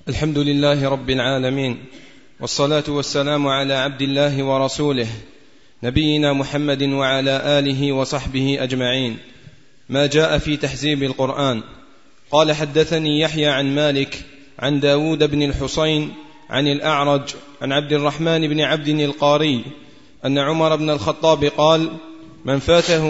الحمد لله رب العالمين، والصلاة والسلام على عبد الله ورسوله نبينا محمد وعلى آله وصحبه أجمعين. ما جاء في تحزيب القرآن. قال: حدثني يحيى عن مالك عن داود بن الحصين عن الأعرج عن عبد الرحمن بن عبد القاري أن عمر بن الخطاب قال: من فاته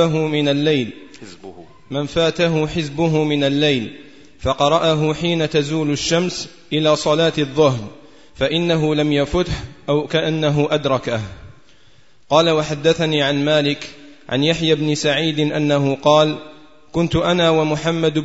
حزبه من الليل فقرأه حين تزول الشمس إلى صلاة الظهر فإنه لم يفته أو كأنه أدركه. قال: وحدثني عن مالك عن يحيى بن سعيد أنه قال: كنت أنا ومحمد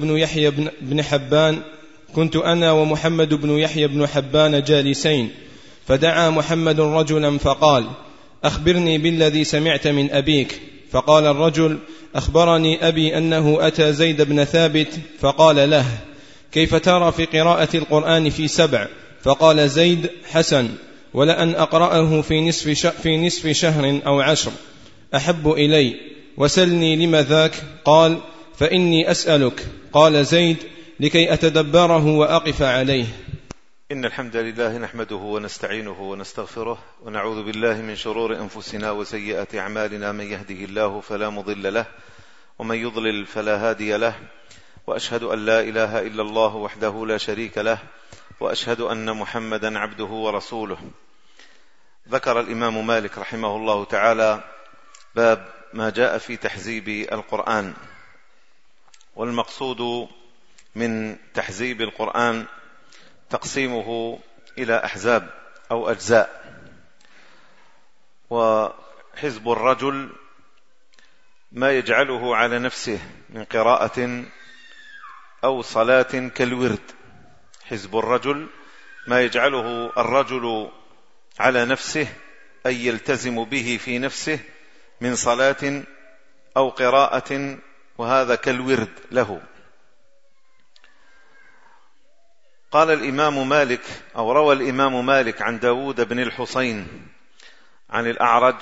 بن يحيى بن حبان جالسين، فدعا محمد رجلا فقال: أخبرني بالذي سمعت من أبيك. فقال الرجل: أخبرني أبي أنه أتى زيد بن ثابت فقال له: كيف ترى في قراءة القرآن في 7؟ فقال زيد: حسن، ولأن أقرأه في نصف شهر أو 10 أحب إلي، وسلني لم ذاك؟ قال: فإني أسألك. قال زيد: لكي أتدبره وأقف عليه. إن الحمد لله نحمده ونستعينه ونستغفره، ونعوذ بالله من شرور أنفسنا وسيئات أعمالنا. من يهده الله فلا مضل له، ومن يضلل فلا هادي له، وأشهد أن لا إله إلا الله وحده لا شريك له، وأشهد أن محمدا عبده ورسوله. ذكر الإمام مالك رحمه الله تعالى باب ما جاء في تحزيب القرآن. والمقصود من تحزيب القرآن تقسيمه إلى أحزاب أو أجزاء. وحزب الرجل ما يجعله على نفسه من قراءة أو صلاة كالورد. حزب الرجل ما يجعله الرجل على نفسه أي يلتزم به في نفسه من صلاة أو قراءة، وهذا كالورد له. قال الإمام مالك، أو روى الإمام مالك عن داود بن الحصين عن الأعرج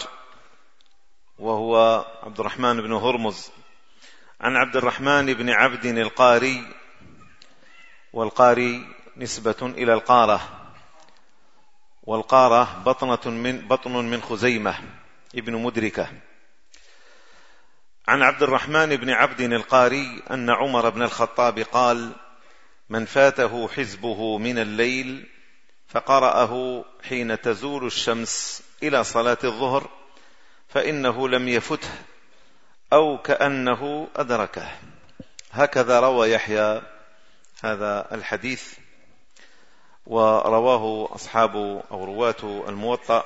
وهو عبد الرحمن بن هرمز عن عبد الرحمن بن عبد القاري، والقاري نسبة إلى القارة، والقارة بطن من خزيمة ابن مدركة، عن عبد الرحمن بن عبد القاري أن عمر بن الخطاب قال: من فاته حزبه من الليل فقرأه حين تزول الشمس إلى صلاة الظهر فإنه لم يفته أو كأنه أدركه. هكذا روى يحيى هذا الحديث، ورواه أصحاب أو رواة الموطأ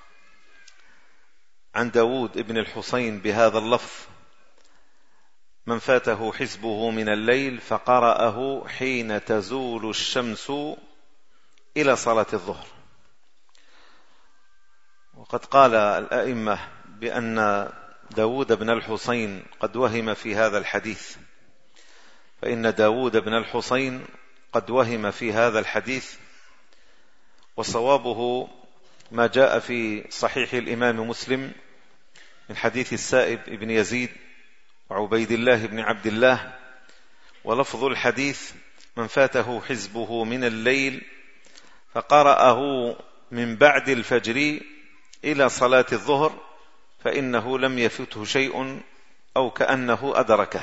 عن داود بن الحصين بهذا اللفظ: من فاته حزبه من الليل فقرأه حين تزول الشمس إلى صلاة الظهر. وقد قال الأئمة بأن داود بن الحصين قد وهم في هذا الحديث، فإن داود بن الحصين قد وهم في هذا الحديث، وصوابه ما جاء في صحيح الإمام مسلم من حديث السائب بن يزيد وعبيد الله بن عبد الله، ولفظ الحديث: من فاته حزبه من الليل فقرأه من بعد الفجر إلى صلاة الظهر فإنه لم يفته شيء أو كأنه أدركه،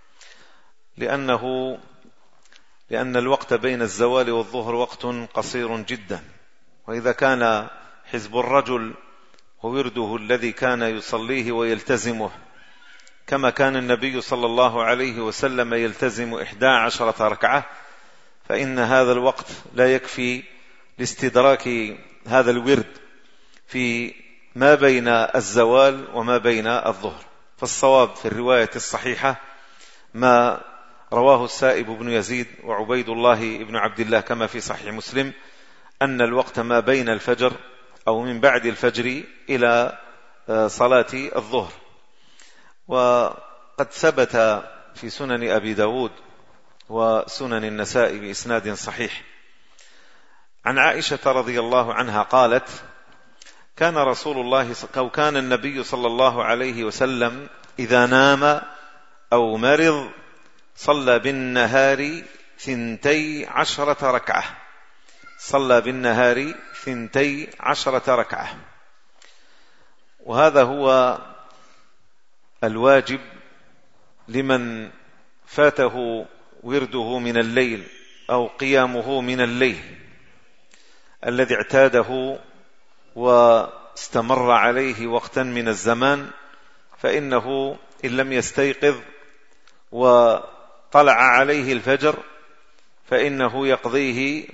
لأن الوقت بين الزوال والظهر وقت قصير جدا. وإذا كان حزب الرجل وورده الذي كان يصليه ويلتزمه كما كان النبي صلى الله عليه وسلم يلتزم 11 ركعة، فإن هذا الوقت لا يكفي لاستدراك هذا الورد في ما بين الزوال وما بين الظهر. فالصواب في الرواية الصحيحة ما رواه السائب بن يزيد وعبيد الله بن عبد الله كما في صحيح مسلم، أن الوقت ما بين الفجر أو من بعد الفجر إلى صلاة الظهر. وقد ثبت في سنن أبي داود وسنن النسائي بإسناد صحيح عن عائشة رضي الله عنها قالت: كان النبي صلى الله عليه وسلم إذا نام أو مرض صلى بالنهار 12 ركعة صلى بالنهار 12 ركعة. وهذا هو الواجب لمن فاته ورده من الليل أو قيامه من الليل، الذي اعتاده واستمر عليه وقتا من الزمان، فإنه إن لم يستيقظ وطلع عليه الفجر فإنه يقضيه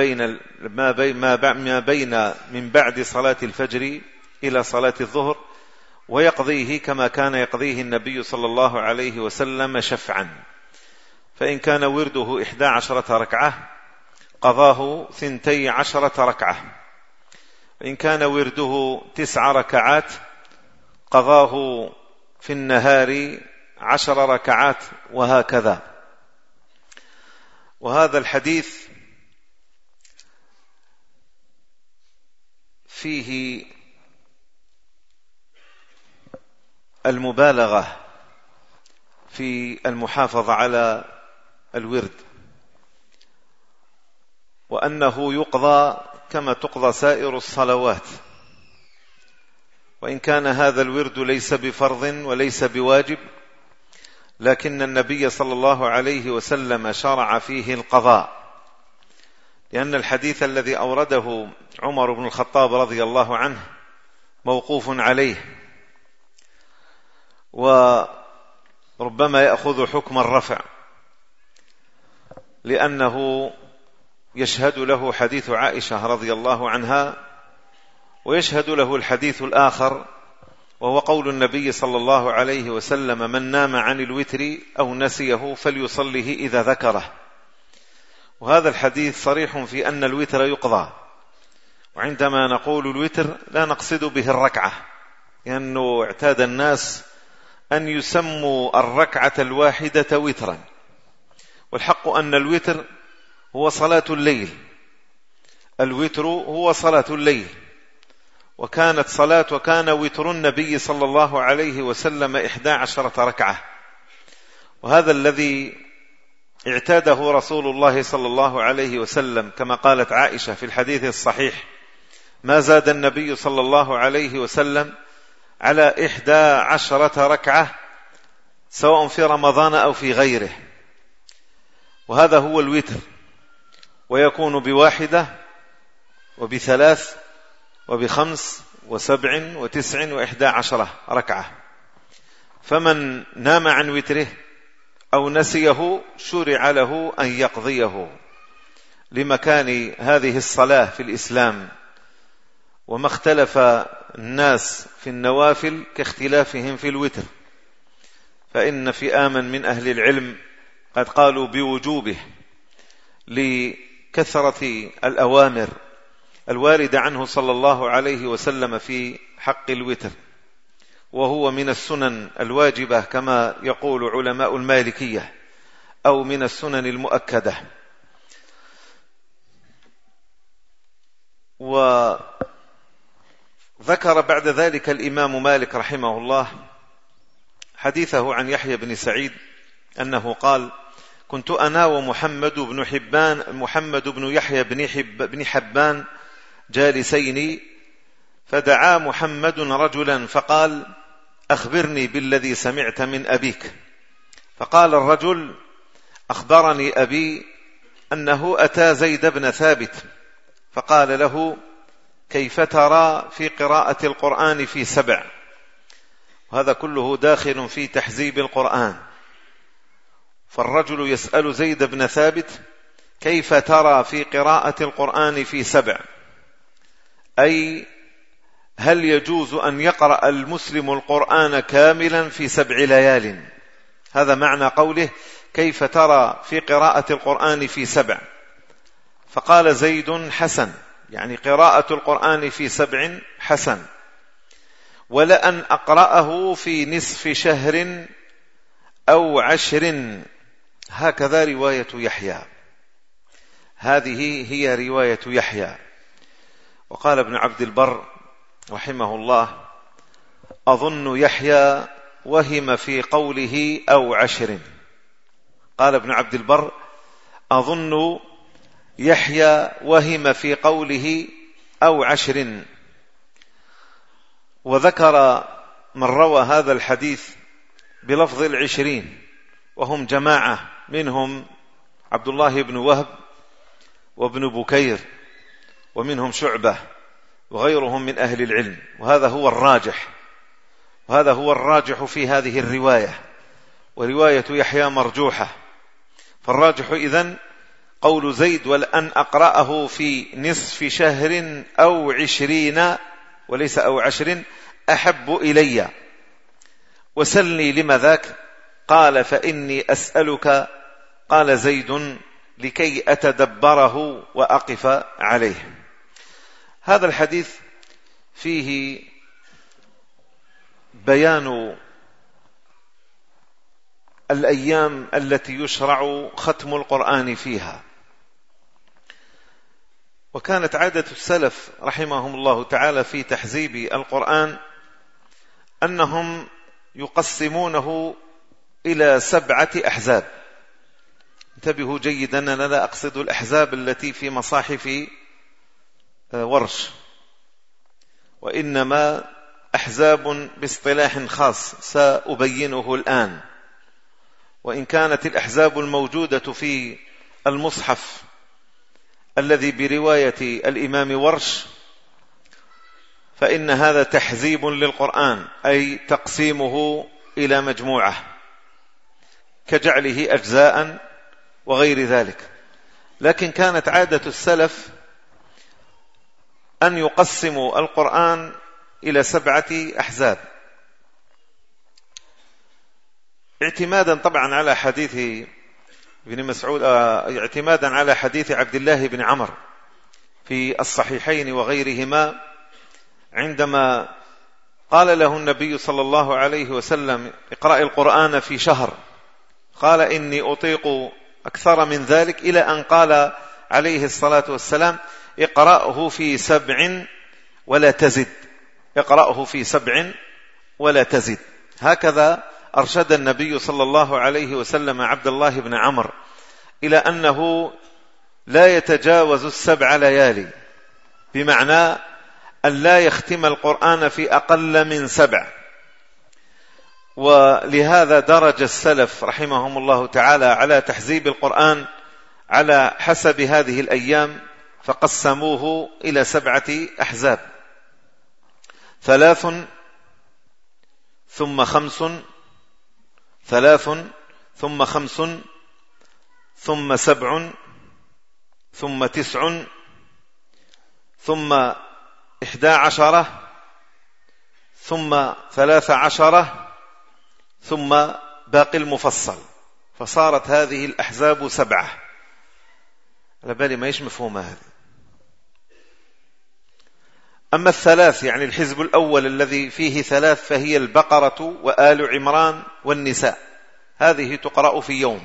ما بين من بعد صلاة الفجر إلى صلاة الظهر، ويقضيه كما كان يقضيه النبي صلى الله عليه وسلم شفعا. فإن كان ورده 11 ركعة قضاه 12 ركعة، وإن كان ورده 9 ركعات قضاه في النهار 10 ركعات، وهكذا. وهذا الحديث فيه المبالغة في المحافظة على الورد، وأنه يقضى كما تقضى سائر الصلوات، وإن كان هذا الورد ليس بفرض وليس بواجب، لكن النبي صلى الله عليه وسلم شرع فيه القضاء، لأن الحديث الذي أورده عمر بن الخطاب رضي الله عنه موقوف عليه، وربما يأخذ حكم الرفع، لأنه يشهد له حديث عائشة رضي الله عنها، ويشهد له الحديث الآخر وهو قول النبي صلى الله عليه وسلم: من نام عن الوتر أو نسيه فليصله إذا ذكره. وهذا الحديث صريح في أن الوتر يقضى، وعندما نقول الوتر لا نقصد به الركعة، لأنه اعتاد الناس أن يسموا الركعة الواحدة وترا، والحق أن الوتر هو صلاة الليل، الوتر هو صلاة الليل، وكان وتر النبي صلى الله عليه وسلم 11 ركعة، وهذا الذي اعتاده رسول الله صلى الله عليه وسلم، كما قالت عائشة في الحديث الصحيح: ما زاد النبي صلى الله عليه وسلم على 11 ركعة سواء في رمضان أو في غيره. وهذا هو الوتر، ويكون ب1 وب3 وب5 و7 و9 و11 ركعة. فمن نام عن وتره أو نسيه شرع له أن يقضيه لمكان هذه الصلاة في الإسلام، وما اختلف الناس في النوافل كاختلافهم في الوتر، فإن فئاما من أهل العلم قد قالوا بوجوبه لكثرة الأوامر الواردة عنه صلى الله عليه وسلم في حق الوتر، وهو من السنن الواجبة كما يقول علماء المالكية، أو من السنن المؤكدة. وذكر بعد ذلك الإمام مالك رحمه الله حديثه عن يحيى بن سعيد أنه قال: كنت أنا ومحمد بن يحيى بن حبان جالسين، فدعا محمد رجلا فقال: أخبرني بالذي سمعت من أبيك. فقال الرجل: أخبرني أبي أنه أتى زيد بن ثابت فقال له: كيف ترى في قراءة القرآن في 7؟ وهذا كله داخل في تحزيب القرآن. فالرجل يسأل زيد بن ثابت: كيف ترى في قراءة القرآن في 7؟ أي هل يجوز أن يقرأ المسلم القرآن كاملا في 7 ليال؟ هذا معنى قوله: كيف ترى في قراءة القرآن في 7؟ فقال زيد: حسن، يعني قراءة القرآن في 7 حسن، ولأن أقرأه في نصف شهر أو 10. هكذا رواية يحيى، هذه هي رواية يحيى. وقال ابن عبد البر رحمه الله: أظن يحيى وهم في قوله أو 10. قال ابن عبد البر: أظن يحيى وهم في قوله أو 10، وذكر من روى هذا الحديث بلفظ 20 وهم جماعة، منهم عبد الله بن وهب وابن بكير ومنهم شعبة وغيرهم من أهل العلم، وهذا هو الراجح في هذه الرواية، ورواية يحيى مرجوحة. فالراجح إذن قول زيد: ولأن أقرأه في نصف شهر أو 20 وليس أو 10 أحب إلي. وسلني لما ذاك؟ قال: فإني أسألك، قال زيد: لكي أتدبره وأقف عليه. هذا الحديث فيه بيان الأيام التي يشرع ختم القرآن فيها. وكانت عادة السلف رحمهم الله تعالى في تحزيب القرآن أنهم يقسمونه إلى 7 أحزاب. انتبهوا جيدا، أنا لا أقصد الأحزاب التي في مصاحف ورش، وإنما أحزاب باصطلاح خاص سأبينه الآن. وإن كانت الأحزاب الموجودة في المصحف الذي برواية الإمام ورش فإن هذا تحزيب للقرآن، أي تقسيمه إلى مجموعة كجعله أجزاء وغير ذلك. لكن كانت عادة السلف أن يقسموا القرآن إلى 7 أحزاب، اعتمادا طبعا على حديث ابن مسعود، اعتمادا على حديث عبد الله بن عمرو في الصحيحين وغيرهما، عندما قال له النبي صلى الله عليه وسلم: اقرأ القرآن في شهر، قال: إني أطيق أكثر من ذلك، إلى أن قال عليه الصلاة والسلام: اقرأه في 7 ولا تزد، اقرأه في 7 ولا تزد. هكذا أرشد النبي صلى الله عليه وسلم عبد الله بن عمرو إلى أنه لا يتجاوز 7 ليالي، بمعنى أن لا يختم القرآن في أقل من 7. ولهذا درج السلف رحمهم الله تعالى على تحزيب القرآن على حسب هذه الأيام، فقسموه إلى 7 أحزاب: 3 ثم 5، 3 ثم 5 ثم 7 ثم 9 ثم 11 ثم 13 ثم باقي المفصل. فصارت هذه الأحزاب 7. على بالي ما مفهومة هذه. أما 3 يعني الحزب الأول الذي فيه 3 فهي البقرة وآل عمران والنساء، هذه تقرأ في يوم.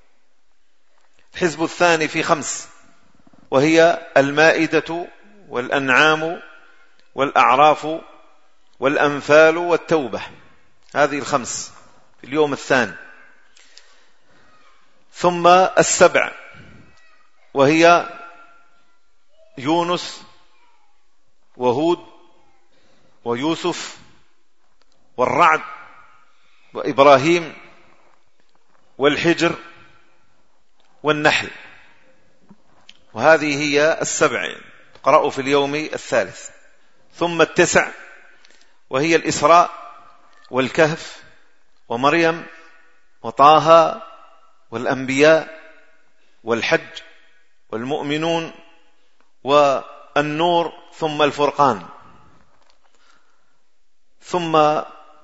الحزب الثاني في 5 وهي المائدة والأنعام والأعراف والأنفال والتوبة، هذه 5 في اليوم الثاني. ثم 7 وهي يونس وهود ويوسف والرعد وإبراهيم والحجر والنحل، وهذه هي 7 تقرأ في اليوم الثالث. ثم 9 وهي الإسراء والكهف ومريم وطه والأنبياء والحج والمؤمنون والنور ثم الفرقان. ثم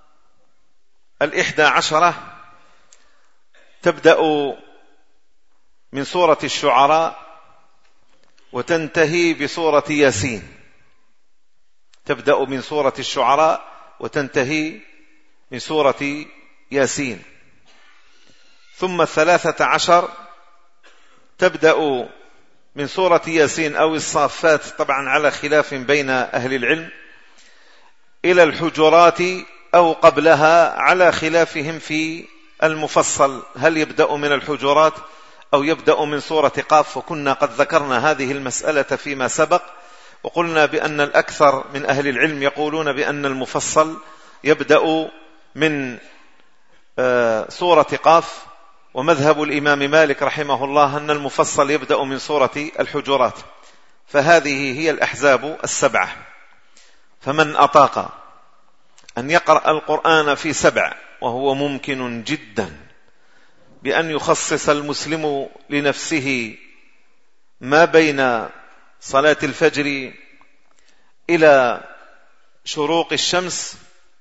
11 تبدأ من سورة الشعراء وتنتهي بسورة ياسين، تبدأ من سورة الشعراء وتنتهي من سورة ياسين. ثم 13 تبدأ من سورة ياسين أو الصافات، طبعا على خلاف بين أهل العلم، إلى الحجرات أو قبلها، على خلافهم في المفصل، هل يبدأ من الحجرات أو يبدأ من سورة قاف، وكنا قد ذكرنا هذه المسألة فيما سبق، وقلنا بأن الأكثر من أهل العلم يقولون بأن المفصل يبدأ من سورة قاف، ومذهب الإمام مالك رحمه الله أن المفصل يبدأ من سورة الحجرات. فهذه هي الأحزاب السبعة. فمن أطاق أن يقرأ القرآن في 7، وهو ممكن جدا بأن يخصص المسلم لنفسه ما بين صلاة الفجر إلى شروق الشمس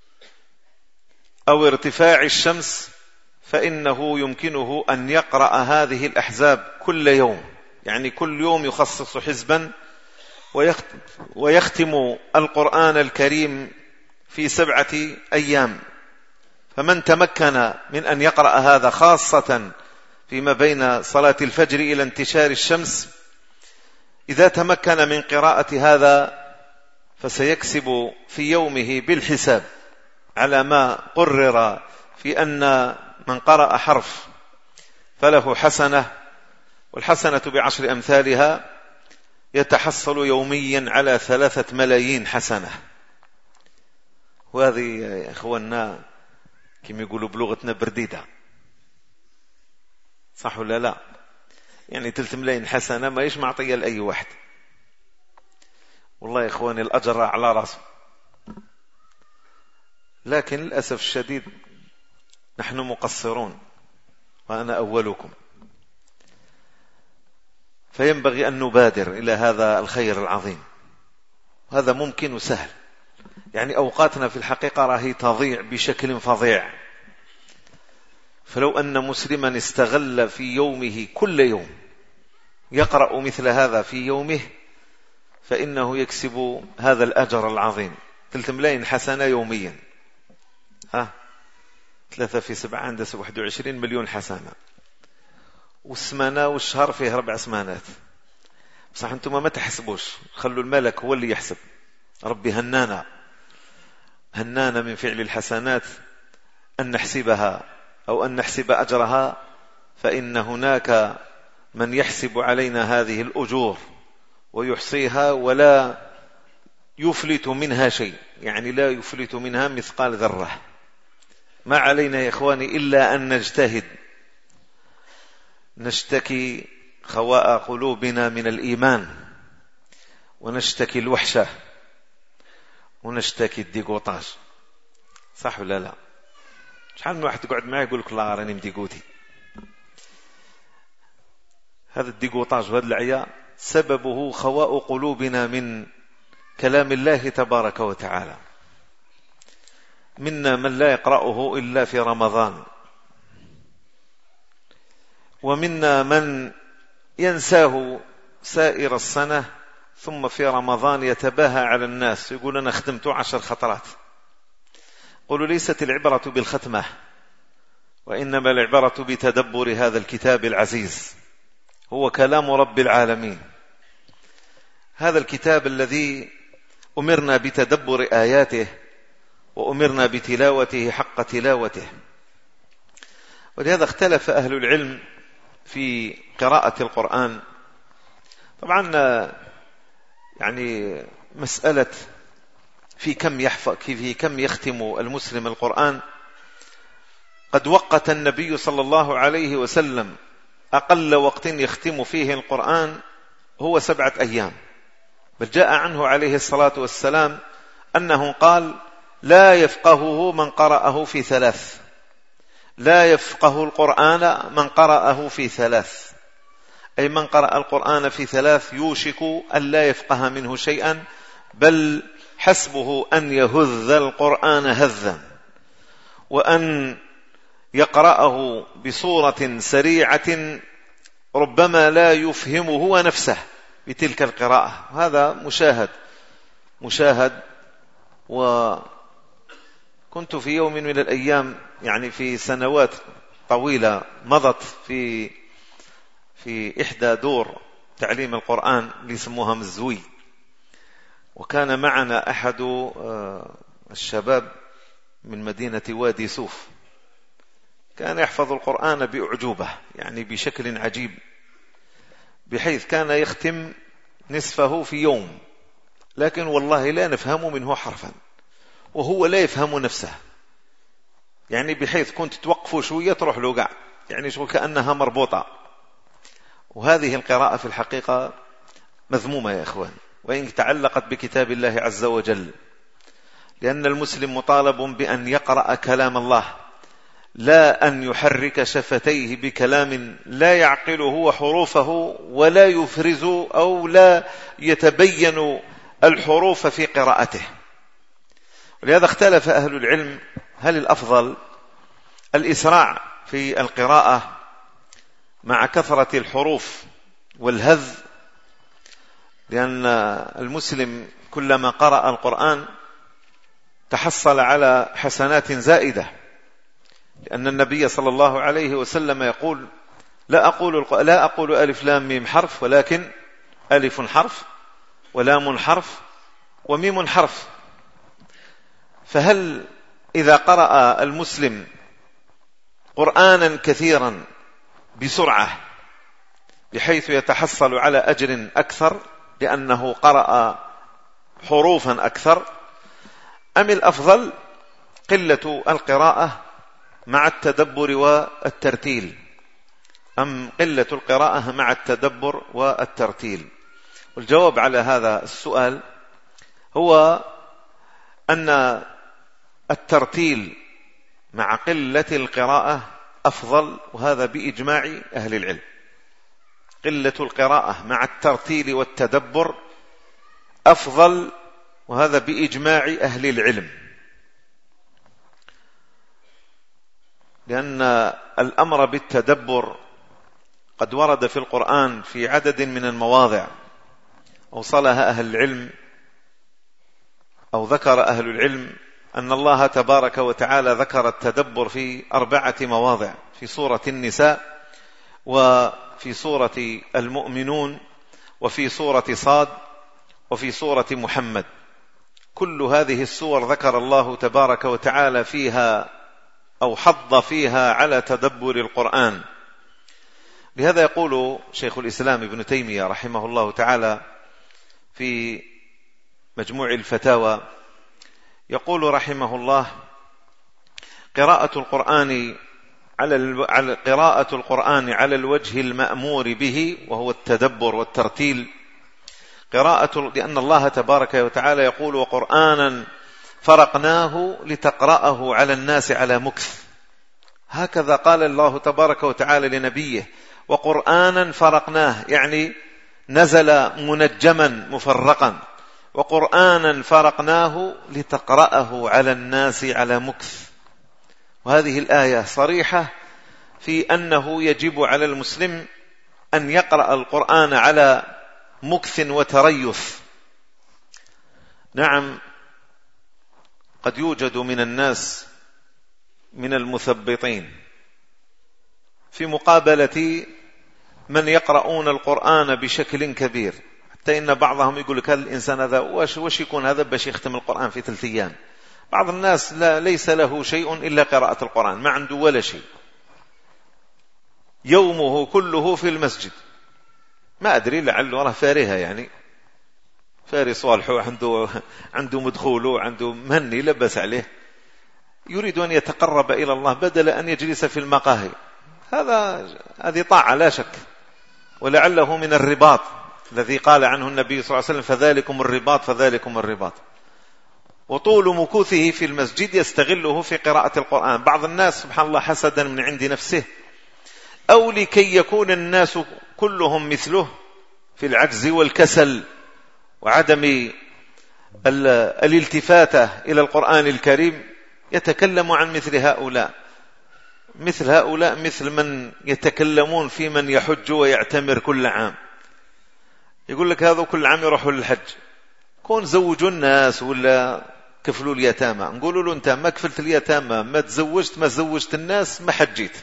أو ارتفاع الشمس، فإنه يمكنه أن يقرأ هذه الأحزاب كل يوم، يعني كل يوم يخصص حزبا ويختم القرآن الكريم في 7 أيام. فمن تمكن من أن يقرأ هذا خاصة فيما بين صلاة الفجر إلى انتشار الشمس، إذا تمكن من قراءة هذا فسيكسب في يومه بالحساب على ما قرر في أن من قرأ حرف فله حسنة، والحسنة ب10 أمثالها، يتحصل يوميا على 3 ملايين حسنة. وهذه يا إخواننا كما يقولوا بلغتنا برديدة، صح ولا لا؟ يعني 3 ملايين حسنة ما يش معطية لأي واحد. والله يا إخواني الأجر على رأسه، لكن للأسف الشديد نحن مقصرون، وأنا أولكم. فينبغي أن نبادر إلى هذا الخير العظيم. هذا ممكن وسهل، يعني أوقاتنا في الحقيقة راهي تضيع بشكل فظيع. فلو أن مسلما استغل في يومه كل يوم يقرأ مثل هذا في يومه، فإنه يكسب هذا الأجر العظيم. 3 ملايين حسنة يوميا، 3 في 7 عندها 21 مليون حسنة، والسمانة والشهر فيه 4 سمانات. بصح أنتم ما تحسبوش، خلوا الملك هو اللي يحسب. ربي هنانا من فعل الحسنات أن نحسبها أو أن نحسب أجرها، فإن هناك من يحسب علينا هذه الأجور ويحصيها ولا يفلت منها شيء، يعني لا يفلت منها مثقال ذرة. ما علينا يا إخواني إلا أن نجتهد، نشتكي خواء قلوبنا من الإيمان، ونشتكي الوحشة، ونشتكي الديقوطاج، صح ولا لا؟ شحال من واحد تقعد معي يقول لك الله راني مديقوتي. هذا الديقوطاج وهذا العياء سببه خواء قلوبنا من كلام الله تبارك وتعالى. منا من لا يقرأه إلا في رمضان، ومنا من ينساه سائر السنة، ثم في رمضان يتباهى على الناس يقول أنا ختمته 10 خطرات. قولوا ليست العبرة بالختمة، وإنما العبرة بتدبر هذا الكتاب العزيز. هو كلام رب العالمين، هذا الكتاب الذي أمرنا بتدبر آياته وأمرنا بتلاوته حق تلاوته. ولهذا اختلف أهل العلم في قراءة القرآن. طبعا يعني مسألة في كم يختم المسلم القرآن، قد وقت النبي صلى الله عليه وسلم أقل وقت يختم فيه القرآن هو 7 أيام. بل جاء عنه عليه الصلاة والسلام أنه قال لا يفقهه من قرأه في 3، لا يفقه القرآن من قرأه في 3، أي من قرأ القرآن في 3 يوشك أن لا يفقه منه شيئا، بل حسبه أن يهذ القرآن هذا، وأن يقرأه بصورة سريعة ربما لا يفهمه هو نفسه بتلك القراءة. هذا مشاهد. وكنت في يوم من الأيام، يعني في سنوات طويلة مضت، في إحدى دور تعليم القرآن اللي يسموها مزوي، وكان معنا أحد الشباب من مدينة وادي سوف، كان يحفظ القرآن بأعجوبة، يعني بشكل عجيب، بحيث كان يختم نصفه في يوم، لكن والله لا نفهم منه حرفا، وهو لا يفهم نفسه، يعني بحيث كنت توقفوا شوية تروح له قاع، يعني شو كأنها مربوطة. وهذه القراءة في الحقيقة مذمومة يا إخوان، وإن تعلقت بكتاب الله عز وجل، لأن المسلم مطالب بأن يقرأ كلام الله، لا أن يحرك شفتيه بكلام لا يعقله وحروفه ولا يفرز أو لا يتبين الحروف في قراءته. ولهذا اختلف أهل العلم هل الأفضل الإسراع في القراءة مع كثرة الحروف والهذ، لأن المسلم كلما قرأ القرآن تحصل على حسنات زائدة، لأن النبي صلى الله عليه وسلم يقول لا أقول ألف لام ميم حرف، ولكن ألف حرف ولام حرف وميم حرف. فهل إذا قرأ المسلم قرآنا كثيرا بسرعة بحيث يتحصل على أجر أكثر لأنه قرأ حروفا أكثر، أم الأفضل قلة القراءة مع التدبر والترتيل، أم قلة القراءة مع التدبر والترتيل؟ والجواب على هذا السؤال هو أن الترتيل مع قلة القراءة أفضل، وهذا بإجماع أهل العلم. قلة القراءة مع الترتيل والتدبر أفضل، وهذا بإجماع أهل العلم، لأن الأمر بالتدبر قد ورد في القرآن في عدد من المواضع أوصلها أهل العلم أو ذكر أهل العلم أن الله تبارك وتعالى ذكر التدبر في 4 مواضع، في سورة النساء، وفي سورة المؤمنون، وفي سورة صاد، وفي سورة محمد. كل هذه السور ذكر الله تبارك وتعالى فيها أو حض فيها على تدبر القرآن. لهذا يقول شيخ الإسلام ابن تيمية رحمه الله تعالى في مجموع الفتاوى، يقول رحمه الله: قراءة القرآن على الوجه المأمور به، وهو التدبر والترتيل، لأن الله تبارك وتعالى يقول: وقرآنا فرقناه لتقرأه على الناس على مكث. هكذا قال الله تبارك وتعالى لنبيه: وقرآنا فرقناه، يعني نزل منجما مفرقا، وقرآنا فرقناه لتقرأه على الناس على مكث. وهذه الآية صريحة في أنه يجب على المسلم أن يقرأ القرآن على مكث وتريث. نعم، قد يوجد من الناس من المثبطين في مقابلة من يقرؤون القرآن بشكل كبير، حتى إن بعضهم يقول لك: هل الإنسان هذا وش يكون هذا باش يختم القرآن في 3 أيام؟ بعض الناس ليس له شيء إلا قراءة القرآن، ما عنده ولا شيء، يومه كله في المسجد. ما أدري، لعله راه فارهة، يعني فاري صالحه، عنده مدخوله، عنده مهني لبس عليه، يريد أن يتقرب إلى الله بدل أن يجلس في المقاهي. هذه طاعة لا شك، ولعله من الرباط الذي قال عنه النبي صلى الله عليه وسلم: فذلكم الرباط. وطول مكوثه في المسجد يستغله في قراءة القرآن. بعض الناس سبحان الله حسدا من عند نفسه، أو لكي يكون الناس كلهم مثله في العجز والكسل وعدم الالتفاتة إلى القرآن الكريم، يتكلم عن مثل هؤلاء مثل من يتكلمون في من يحج ويعتمر كل عام. يقول لك هذا كل عام يروحوا للحج. كون زوجوا الناس ولا كفلوا اليتامى، نقولوا له: أنت ما كفلت اليتامى، ما زوجت الناس، ما حجيت.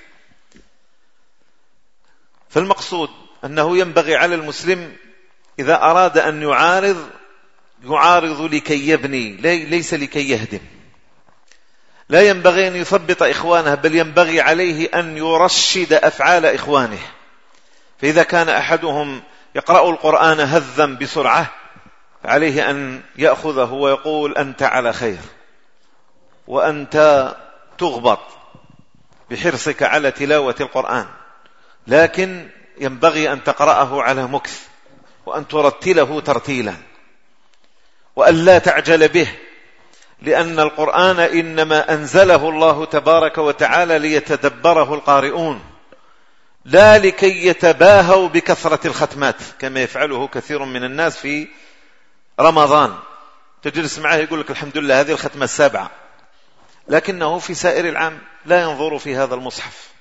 فالمقصود أنه ينبغي على المسلم إذا أراد أن يعارض لكي يبني، ليس لكي يهدم. لا ينبغي أن يثبط إخوانه، بل ينبغي عليه أن يرشد أفعال إخوانه. فإذا كان أحدهم يقرأ القرآن هذا بسرعة، عليه أن يأخذه ويقول أنت على خير، وأنت تغبط بحرصك على تلاوة القرآن، لكن ينبغي أن تقرأه على مكث، وأن ترتله ترتيلا، وأن لا تعجل به، لأن القرآن إنما أنزله الله تبارك وتعالى ليتدبره القارئون، لا لكي يتباهوا بكثرة الختمات كما يفعله كثير من الناس في رمضان. تجلس معه يقول لك الحمد لله هذه الختمة 7، لكنه في سائر العام لا ينظر في هذا المصحف.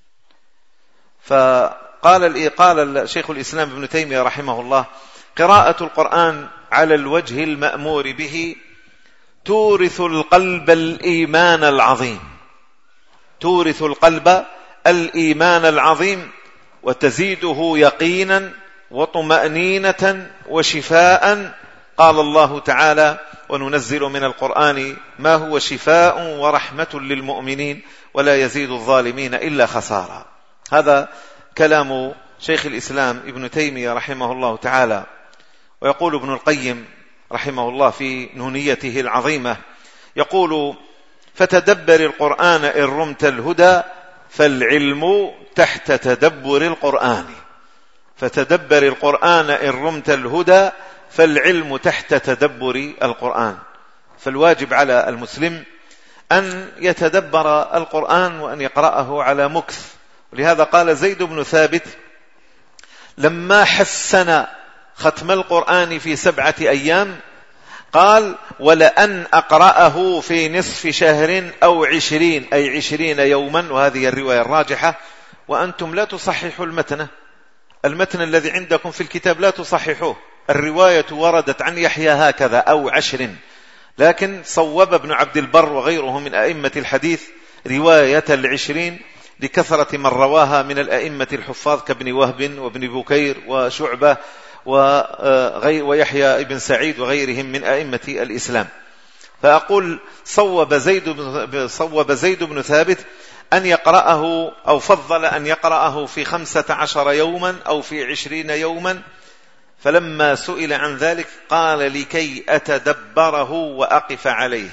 فقال شيخ الإسلام ابن تيمية رحمه الله: قراءة القرآن على الوجه المأمور به تورث القلب الإيمان العظيم، تورث القلب الإيمان العظيم، وتزيده يقينا وطمأنينة وشفاء. قال الله تعالى: وننزل من القرآن ما هو شفاء ورحمة للمؤمنين ولا يزيد الظالمين إلا خسارا. هذا كلام شيخ الإسلام ابن تيمية رحمه الله تعالى. ويقول ابن القيم رحمه الله في نونيته العظيمة، يقول: فتدبر القرآن إن رمت الهدى فالعلم تحت تدبر القرآن. فتدبر القرآن إن رمت الهدى فالعلم تحت تدبر القرآن. فالواجب على المسلم أن يتدبر القرآن وأن يقرأه على مكث. ولهذا قال زيد بن ثابت لما حسن ختم القرآن في 7 أيام قال: ولأن أقرأه في نصف شهر أو 20، أي 20 يوما، وهذه الرواية الراجحة. وأنتم لا تصححوا المتن الذي عندكم في الكتاب لا تصححوه. الرواية وردت عن يحيى هكذا أو 10، لكن صوب ابن عبد البر وغيره من أئمة الحديث رواية 20 لكثرة من رواها من الأئمة الحفاظ كابن وهب وابن بكير وشعبة ويحيى ابن سعيد وغيرهم من أئمة الإسلام. فأقول صوب زيد بن ثابت أن يقرأه، أو فضل أن يقرأه في 15 يوما أو في 20 يوما. فلما سئل عن ذلك قال: لكي أتدبره وأقف عليه.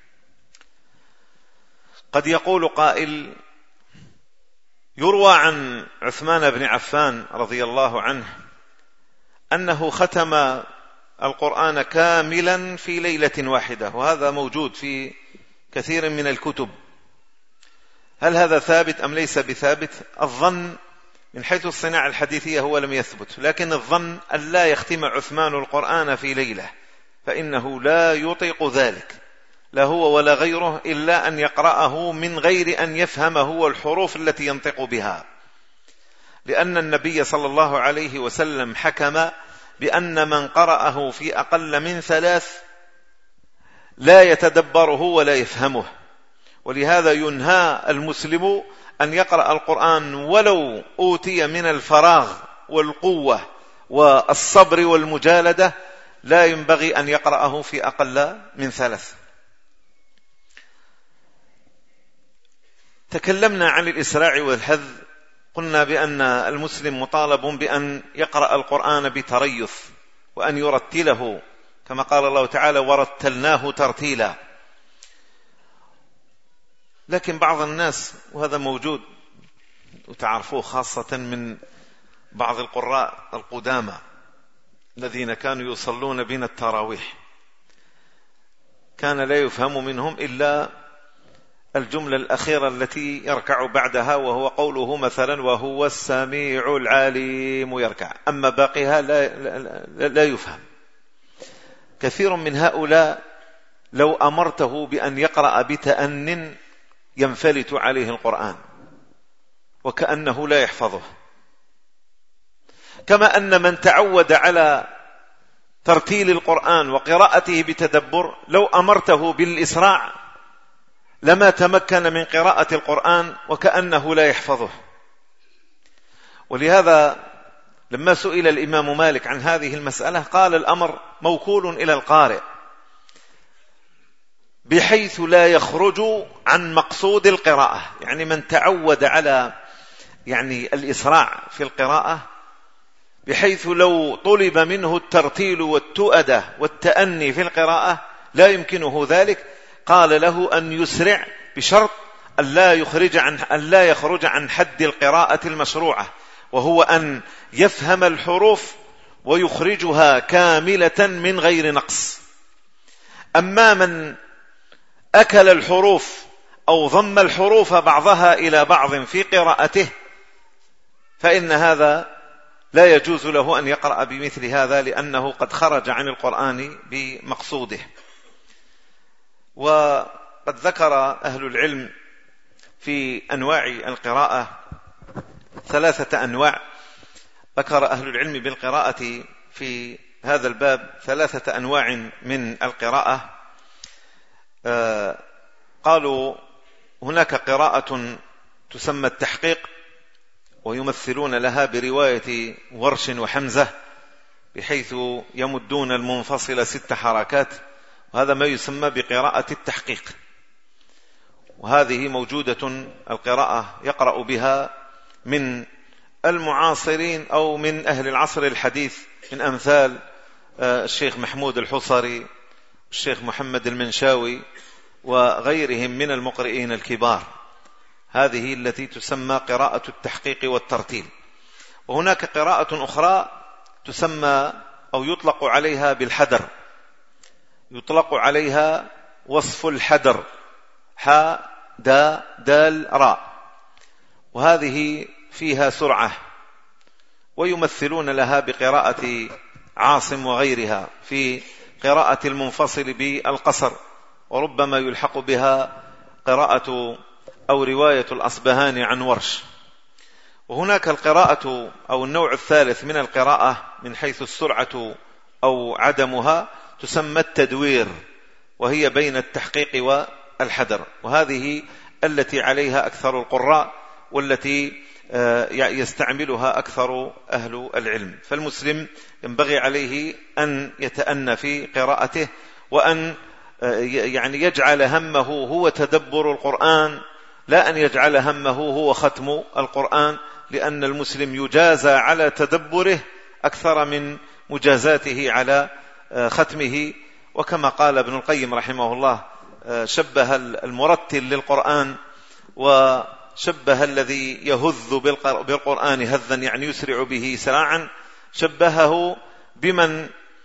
قد يقول قائل: يروى عن عثمان بن عفان رضي الله عنه أنه ختم القرآن كاملا في ليلة واحدة، وهذا موجود في كثير من الكتب. هل هذا ثابت أم ليس بثابت؟ الظن من حيث الصناعة الحديثية هو لم يثبت، لكن الظن أن لا يختم عثمان القرآن في ليلة، فإنه لا يطيق ذلك، لا هو ولا غيره، إلا أن يقرأه من غير أن يفهم هو الحروف التي ينطق بها، لأن النبي صلى الله عليه وسلم حكم بأن من قرأه في أقل من 3 لا يتدبره ولا يفهمه. ولهذا ينهى المسلم أن يقرأ القرآن ولو أوتي من الفراغ والقوة والصبر والمجالدة، لا ينبغي أن يقرأه في أقل من 3. تكلمنا عن الإسراع والحذ، قلنا بأن المسلم مطالب بأن يقرأ القرآن بتريث وأن يرتله كما قال الله تعالى: ورتلناه ترتيلا. لكن بعض الناس، وهذا موجود وتعرفوه خاصة من بعض القراء القدامى الذين كانوا يصلون بين التراويح، كان لا يفهم منهم إلا الجملة الأخيرة التي يركع بعدها، وهو قوله مثلا: وهو السميع العليم، يركع، أما باقيها لا يفهم. كثير من هؤلاء لو أمرته بأن يقرأ بتأن ينفلت عليه القرآن وكأنه لا يحفظه. كما أن من تعود على ترتيل القرآن وقراءته بتدبر لو أمرته بالإسراع لما تمكن من قراءة القرآن وكأنه لا يحفظه. ولهذا لما سئل الإمام مالك عن هذه المسألة قال: الأمر موكول إلى القارئ، بحيث لا يخرج عن مقصود القراءة. يعني من تعود على الإسراع في القراءة بحيث لو طلب منه الترتيل والتؤدة والتأني في القراءة لا يمكنه ذلك. قال له أن يسرع بشرط أن لا يخرج عن حد القراءة المشروعة، وهو أن يفهم الحروف ويخرجها كاملة من غير نقص. أما من أكل الحروف أو ضم الحروف بعضها إلى بعض في قراءته فإن هذا لا يجوز له أن يقرأ بمثل هذا، لأنه قد خرج عن القرآن بمقصوده. وقد ذكر أهل العلم في أنواع القراءة 3 أنواع. ذكر أهل العلم بالقراءة في هذا الباب 3 أنواع من القراءة. قالوا هناك قراءة تسمى التحقيق، ويمثلون لها برواية ورش وحمزة، بحيث يمدون المنفصل 6 حركات، وهذا ما يسمى بقراءة التحقيق. وهذه موجودة القراءة يقرأ بها من المعاصرين أو من أهل العصر الحديث، من أمثال الشيخ محمود الحصري، الشيخ محمد المنشاوي، وغيرهم من المقرئين الكبار. هذه التي تسمى قراءة التحقيق والترتيل. وهناك قراءة أخرى تسمى أو يطلق عليها بالحدر، يطلق عليها وصف الحدر، حاء دال دال راء، وهذه فيها سرعة، ويمثلون لها بقراءة عاصم وغيرها في قراءة المنفصل بالقصر، وربما يلحق بها قراءة أو رواية الأصبهاني عن ورش. وهناك القراءة أو النوع الثالث من القراءة من حيث السرعة أو عدمها تسمى التدوير، وهي بين التحقيق والحدر، وهذه التي عليها أكثر القراء والتي يستعملها أكثر أهل العلم. فالمسلم ينبغي عليه أن يتأنى في قراءته، وأن يجعل همه هو تدبر القرآن، لا أن يجعل همه هو ختم القرآن، لأن المسلم يجازى على تدبره أكثر من مجازاته على ختمه. وكما قال ابن القيم رحمه الله، شبه المرتل للقرآن وشبه الذي يهذ بالقرآن هذا، يعني يسرع به سراعا، شبهه بمن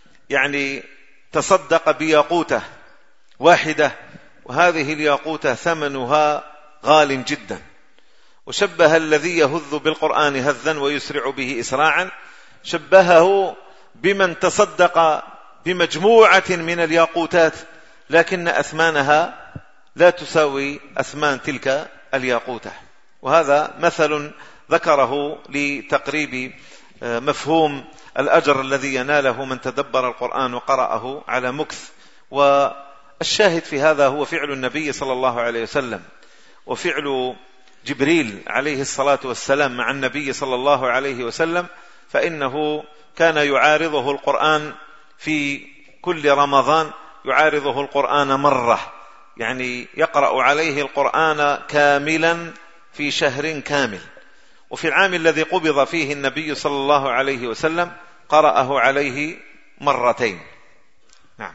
تصدق بياقوتة واحدة، وهذه الياقوتة ثمنها غال جدا. وشبه الذي يهذ بالقرآن هذا ويسرع به إسراعا، شبهه بمن تصدق بمجموعة من الياقوتات لكن أثمانها لا تساوي أثمان تلك الياقوتة. وهذا مثل ذكره لتقريب مفهوم الأجر الذي يناله من تدبر القرآن وقرأه على مكث. والشاهد في هذا هو فعل النبي صلى الله عليه وسلم، وفعل جبريل عليه الصلاة والسلام مع النبي صلى الله عليه وسلم، فإنه كان يعارضه القرآن في كل رمضان، يعارضه القرآن مرة، يعني يقرأ عليه القرآن كاملا في شهر كامل. وفي العام الذي قبض فيه النبي صلى الله عليه وسلم قرأه عليه 2 مرات. نعم.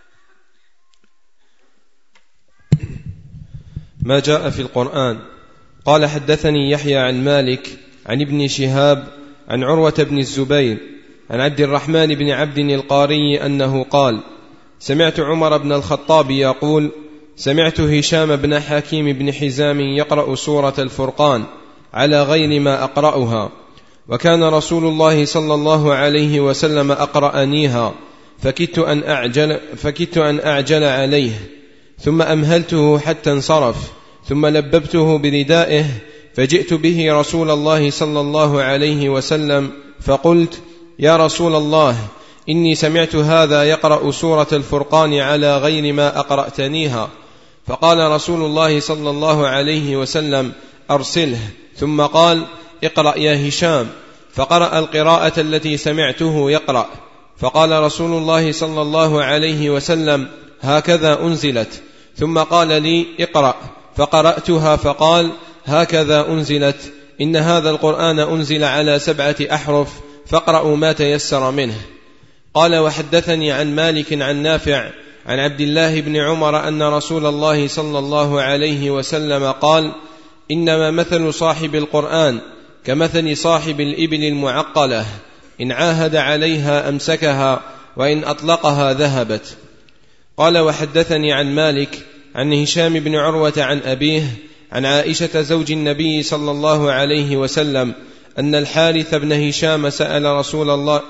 ما جاء في القرآن. قال حدثني يحيى عن مالك عن ابن شهاب عن عروة بن الزبير عن عبد الرحمن بن عبد القاري أنه قال: سمعت عمر بن الخطاب يقول: سمعت هشام بن حكيم بن حزام يقرأ سورة الفرقان على غير ما أقرأها، وكان رسول الله صلى الله عليه وسلم أقرأنيها، فكدت أن أعجل عليه، ثم أمهلته حتى انصرف، ثم لببته بردائه، فجئت به رسول الله صلى الله عليه وسلم فقلت: يا رسول الله، إني سمعت هذا يقرأ سورة الفرقان على غير ما أقرأتنيها. فقال رسول الله صلى الله عليه وسلم: أرسله. ثم قال: اقرأ يا هشام. فقرأ القراءة التي سمعته يقرأ، فقال رسول الله صلى الله عليه وسلم: هكذا أنزلت. ثم قال لي: اقرأ. فقرأتها، فقال: هكذا أنزلت، إن هذا القرآن أنزل على 7 أحرف، فاقرأوا ما تيسر منه. قال وحدثني عن مالك عن نافع عن عبد الله بن عمر أن رسول الله صلى الله عليه وسلم قال: إنما مثل صاحب القرآن كمثل صاحب الإبل المعقلة، إن عاهد عليها أمسكها وإن أطلقها ذهبت. قال وحدثني عن مالك عن هشام بن عروة عن أبيه عن عائشة زوج النبي صلى الله عليه وسلم أن الحارث بن هشام سأل رسول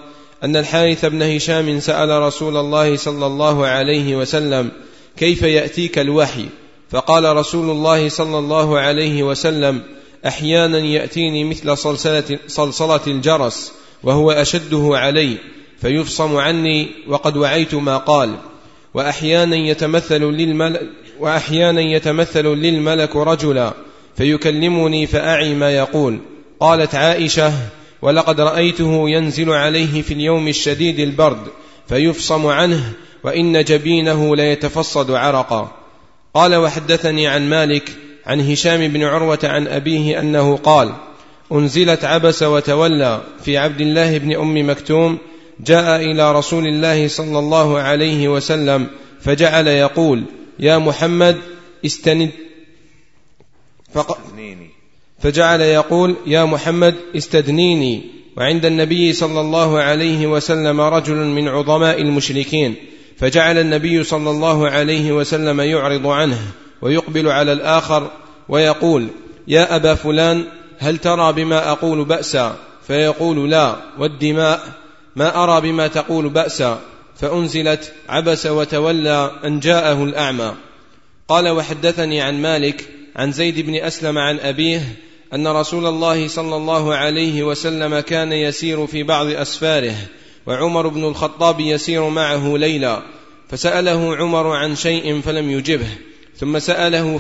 الله صلى الله عليه وسلم: كيف يأتيك الوحي؟ فقال رسول الله صلى الله عليه وسلم: أحيانا يأتيني مثل صلصلة الجرس وهو أشده علي فيفصم عني وقد وعيت ما قال، وأحيانا يتمثل للملك رجلا فيكلمني فأعي ما يقول. قالت عائشة: ولقد رأيته ينزل عليه في اليوم الشديد البرد فيفصم عنه وإن جبينه ليتفصد عرقا. قال وحدثني عن مالك عن هشام بن عروة عن أبيه أنه قال: أنزلت عبس وتولى في عبد الله بن أم مكتوم، جاء إلى رسول الله صلى الله عليه وسلم فجعل يقول: يا محمد استدنيني. وعند النبي صلى الله عليه وسلم رجل من عظماء المشركين، فجعل النبي صلى الله عليه وسلم يعرض عنه ويقبل على الآخر ويقول: يا أبا فلان، هل ترى بما أقول بأسا؟ فيقول: لا، والدماء ما أرى بما تقول بأسا. فأنزلت عبس وتولى أن جاءه الأعمى. قال وحدثني عن مالك عن زيد بن أسلم عن أبيه أن رسول الله صلى الله عليه وسلم كان يسير في بعض أسفاره، وعمر بن الخطاب يسير معه ليلا، فسأله عمر عن شيء فلم يجبه، ثم سأله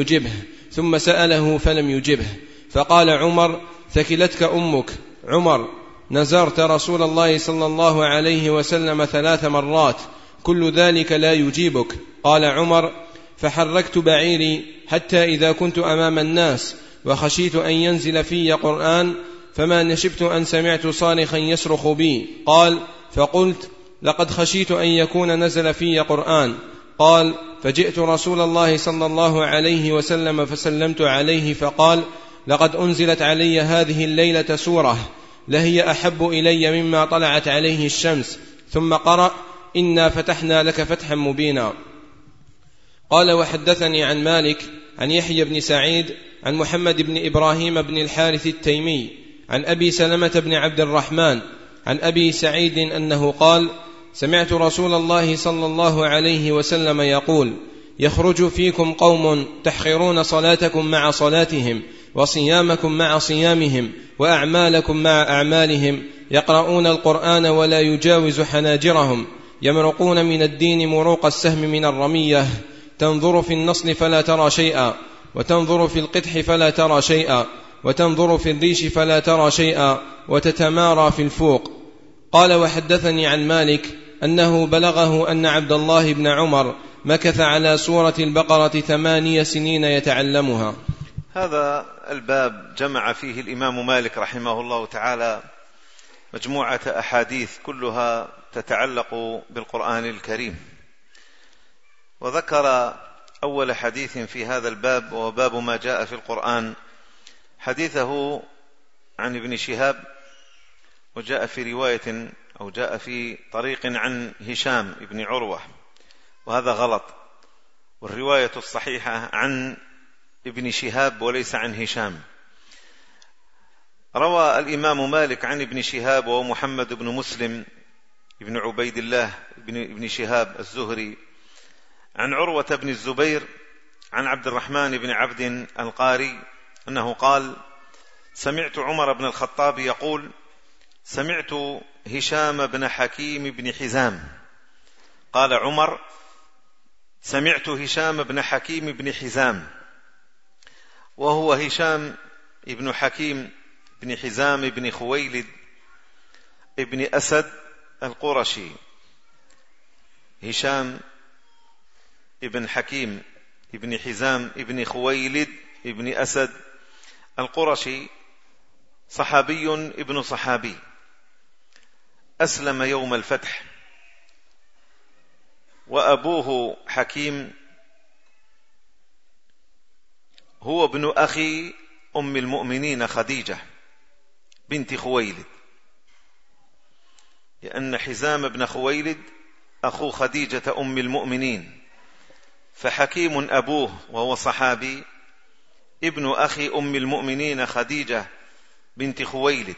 فلم يجبه، فقال عمر: ثكلتك أمك عمر، نزرت رسول الله صلى الله عليه وسلم 3 مرات، كل ذلك لا يجيبك. قال عمر: فحركت بعيري حتى إذا كنت أمام الناس وخشيت أن ينزل في قرآن، فما نشبت أن سمعت صارخا يصرخ بي. قال: فقلت: لقد خشيت أن يكون نزل في قرآن. قال: فجئت رسول الله صلى الله عليه وسلم فسلمت عليه، فقال: لقد أنزلت علي هذه الليلة سورة لهي أحب إلي مما طلعت عليه الشمس. ثم قرأ: إنا فتحنا لك فتحا مبينا. قال وحدثني عن مالك عن يحيى بن سعيد عن محمد بن إبراهيم بن الحارث التيمي عن أبي سلمة بن عبد الرحمن عن أبي سعيد أنه قال: سمعت رسول الله صلى الله عليه وسلم يقول: يخرج فيكم قوم تحقرون صلاتكم مع صلاتهم، وصيامكم مع صيامهم، وأعمالكم مع أعمالهم، يقرؤون القرآن ولا يجاوز حناجرهم، يمرقون من الدين مروق السهم من الرمية، تنظر في النصل فلا ترى شيئا، وتنظر في القدح فلا ترى شيئا، وتنظر في الريش فلا ترى شيئا، وتتمارى في الفوق. قال وحدثني عن مالك أنه بلغه أن عبد الله بن عمر مكث على سورة البقرة 8 سنين يتعلمها. هذا الباب جمع فيه الإمام مالك رحمه الله تعالى مجموعة أحاديث كلها تتعلق بالقرآن الكريم، وذكر أول حديث في هذا الباب وهو باب ما جاء في القرآن، حديثه عن ابن شهاب، وجاء في رواية أو جاء في طريق عن هشام ابن عروة، وهذا غلط، والرواية الصحيحة عن ابن شهاب وليس عن هشام. روى الإمام مالك عن ابن شهاب وهو محمد بن مسلم ابن عبيد الله ابن شهاب الزهري عن عروة بن الزبير عن عبد الرحمن بن عبد القاري أنه قال: سمعت عمر بن الخطاب يقول: سمعت هشام بن حكيم بن حزام. قال عمر: سمعت هشام بن حكيم بن حزام، وهو هشام بن حكيم بن حزام بن خويلد ابن أسد القرشي. هشام ابن حكيم ابن حزام ابن خويلد ابن أسد القرشي، صحابي ابن صحابي، أسلم يوم الفتح، وأبوه حكيم هو ابن أخي أم المؤمنين خديجة بنت خويلد، لأن حزام بن خويلد أخو خديجة أم المؤمنين، فحكيم أبوه وهو صحابي ابن أخي أم المؤمنين خديجة بنت خويلد.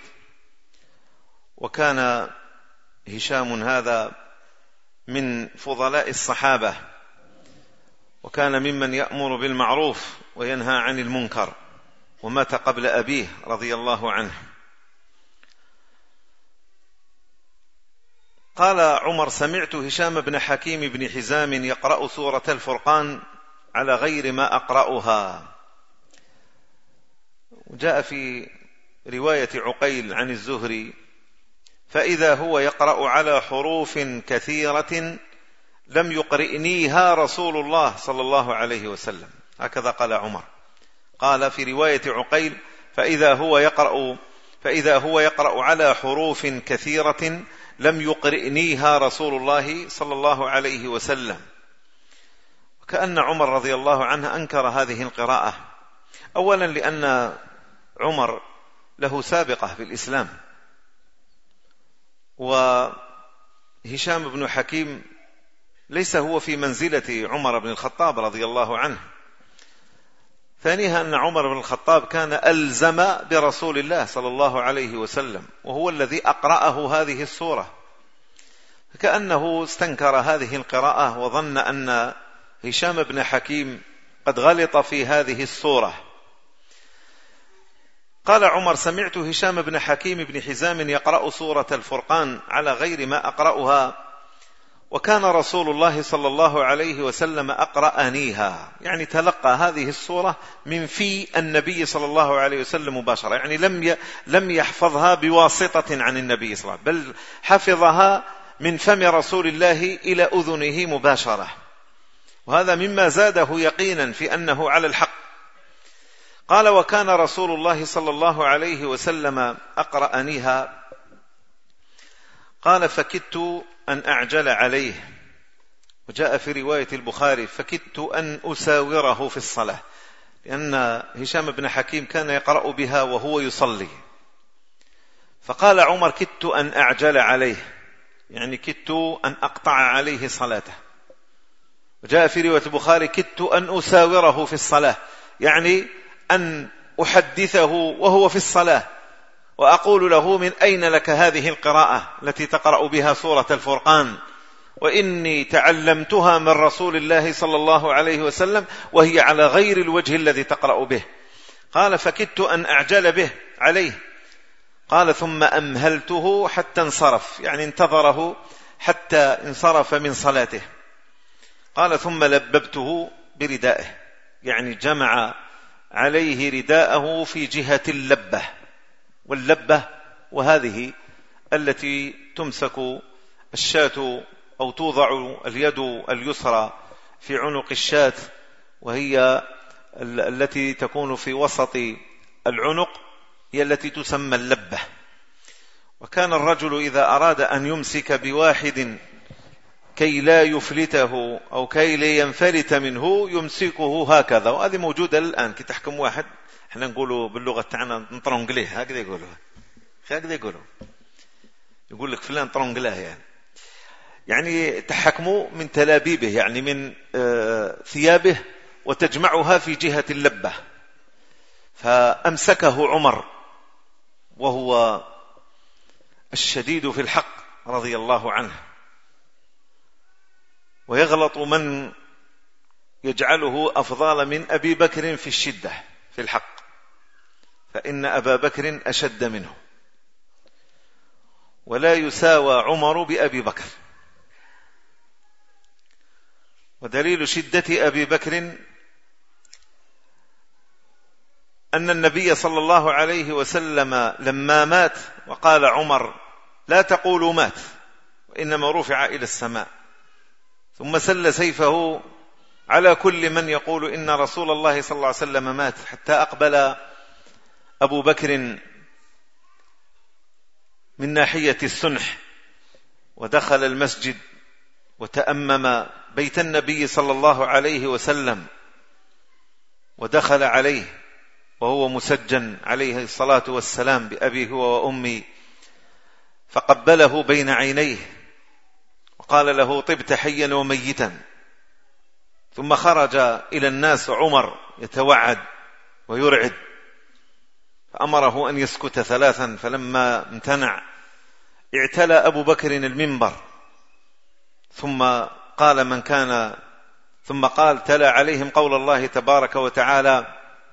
وكان هشام هذا من فضلاء الصحابة، وكان ممن يأمر بالمعروف وينهى عن المنكر، ومات قبل أبيه رضي الله عنه. قال عمر: سمعت هشام بن حكيم بن حزام يقرأ سورة الفرقان على غير ما أقرأها. وجاء في رواية عقيل عن الزهري: فإذا هو يقرأ على حروف كثيرة لم يقرئنيها رسول الله صلى الله عليه وسلم. هكذا قال عمر. قال في رواية عقيل: فإذا هو يقرأ على حروف كثيرة لم يقرئنيها رسول الله صلى الله عليه وسلم. وكأن عمر رضي الله عنه أنكر هذه القراءة، أولا لأن عمر له سابقة في الإسلام، وهشام بن حكيم ليس هو في منزلة عمر بن الخطاب رضي الله عنه. ثانيها أن عمر بن الخطاب كان ألزم برسول الله صلى الله عليه وسلم، وهو الذي أقرأه هذه السورة، فكأنه استنكر هذه القراءة وظن أن هشام بن حكيم قد غلط في هذه السورة. قال عمر: سمعت هشام بن حكيم بن حزام يقرأ سورة الفرقان على غير ما أقرأها، وكان رسول الله صلى الله عليه وسلم أقرأنيها، يعني تلقى هذه السورة من في النبي صلى الله عليه وسلم مباشرة، يعني لم يحفظها بواسطة عن النبي صلى الله عليه وسلم، بل حفظها من فم رسول الله إلى أذنه مباشرة، وهذا مما زاده يقينا في أنه على الحق. قال: وكان رسول الله صلى الله عليه وسلم أقرأنيها. قال: فكدت أن أعجل عليه. وجاء في رواية البخاري: فكدت أن أساوره في الصلاة، لأن هشام بن حكيم كان يقرأ بها وهو يصلي. فقال عمر: كدت أن أعجل عليه، يعني كدت أن أقطع عليه صلاته. وجاء في رواية البخاري: كدت أن أساوره في الصلاة، يعني أن أحدثه وهو في الصلاة وأقول له: من أين لك هذه القراءة التي تقرأ بها سورة الفرقان؟ وإني تعلمتها من رسول الله صلى الله عليه وسلم وهي على غير الوجه الذي تقرأ به. قال: فكدت أن أعجل به عليه. قال: ثم أمهلته حتى انصرف، يعني انتظره حتى انصرف من صلاته. قال: ثم لببته بردائه، يعني جمع عليه رداءه في جهة اللبة، واللبة وهذه التي تمسك الشاة أو توضع اليد اليسرى في عنق الشاة، وهي التي تكون في وسط العنق، هي التي تسمى اللبة. وكان الرجل إذا أراد أن يمسك بواحد كي لا يفلته أو كي لا ينفلت منه يمسكه هكذا، وهذه موجودة الآن. كي تحكم واحد، احنا نقوله باللغة تاعنا نطرنقليه، هكذا يقولوا، هكذا يقولوا، يقول لك فلان طرنقلاه، يعني تحكموا من تلابيبه، يعني من ثيابه، وتجمعها في جهة اللبة. فأمسكه عمر وهو الشديد في الحق رضي الله عنه، ويغلط من يجعله أفضل من أبي بكر في الشدة في الحق، فإن أبا بكر أشد منه، ولا يساوى عمر بأبي بكر. ودليل شدة أبي بكر أن النبي صلى الله عليه وسلم لما مات، وقال عمر: لا تقولوا مات، وإنما رفع إلى السماء، ثم سل سيفه على كل من يقول إن رسول الله صلى الله عليه وسلم مات، حتى أقبل أبو بكر من ناحية السنح ودخل المسجد وتأمم بيت النبي صلى الله عليه وسلم، ودخل عليه وهو مسجن عليه الصلاة والسلام بأبي هو وأمي، فقبله بين عينيه وقال له: طبت حيا وميتا. ثم خرج إلى الناس عمر يتوعد ويرعد، فأمره أن يسكت 3، فلما امتنع اعتلى أبو بكر المنبر، ثم قال تلا عليهم قول الله تبارك وتعالى: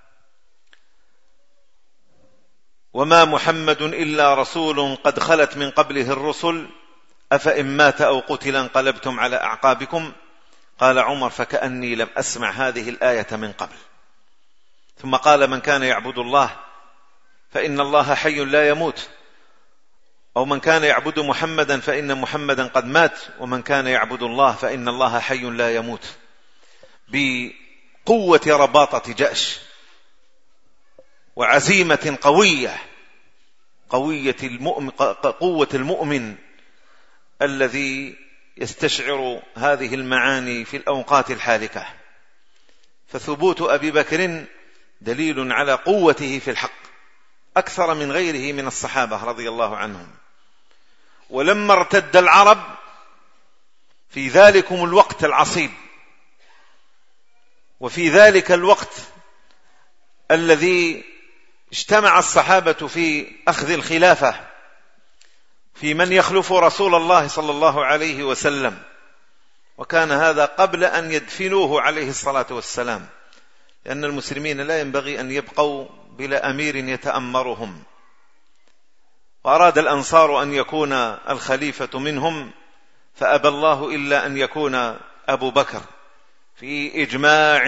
وما محمد إلا رسول قد خلت من قبله الرسل أفإن مات أو قتل انقلبتم على أعقابكم. قال عمر: فكأني لم أسمع هذه الآية من قبل. ثم قال: من كان يعبد الله فإن الله حي لا يموت، أو من كان يعبد محمدا فإن محمدا قد مات، ومن كان يعبد الله فإن الله حي لا يموت. بقوة رباطة جأش وعزيمة قوة المؤمن الذي يستشعر هذه المعاني في الأوقات الحالكة. فثبوت أبي بكر دليل على قوته في الحق أكثر من غيره من الصحابة رضي الله عنهم. ولما ارتد العرب في ذلكم الوقت العصيب، وفي ذلك الوقت الذي اجتمع الصحابة في أخذ الخلافة في من يخلف رسول الله صلى الله عليه وسلم، وكان هذا قبل أن يدفنوه عليه الصلاة والسلام، لأن المسلمين لا ينبغي أن يبقوا بلا أمير يتأمرهم. وأراد الأنصار أن يكون الخليفة منهم، فأبى الله إلا أن يكون أبو بكر في إجماع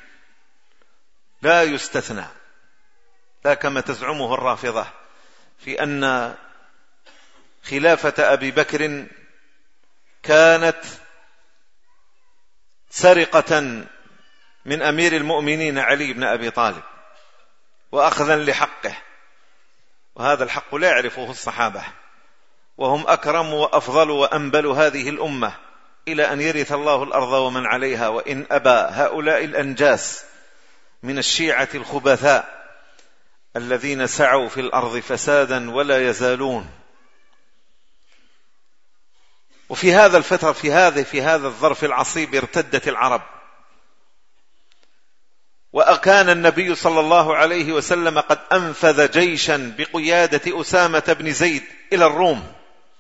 لا يستثنى، لا كما تزعمه الرافضة في أن خلافة أبي بكر كانت سرقة من أمير المؤمنين علي بن أبي طالب وأخذا لحقه، وهذا الحق لا يعرفه الصحابة، وهم أكرم وأفضل وأنبل هذه الأمة إلى أن يرث الله الأرض ومن عليها، وإن أبى هؤلاء الأنجاس من الشيعة الخبثاء الذين سعوا في الأرض فسادا ولا يزالون. وفي هذا الفترة في هذا الظرف العصيب ارتدت العرب، وكان النبي صلى الله عليه وسلم قد أنفذ جيشا بقيادة أسامة بن زيد إلى الروم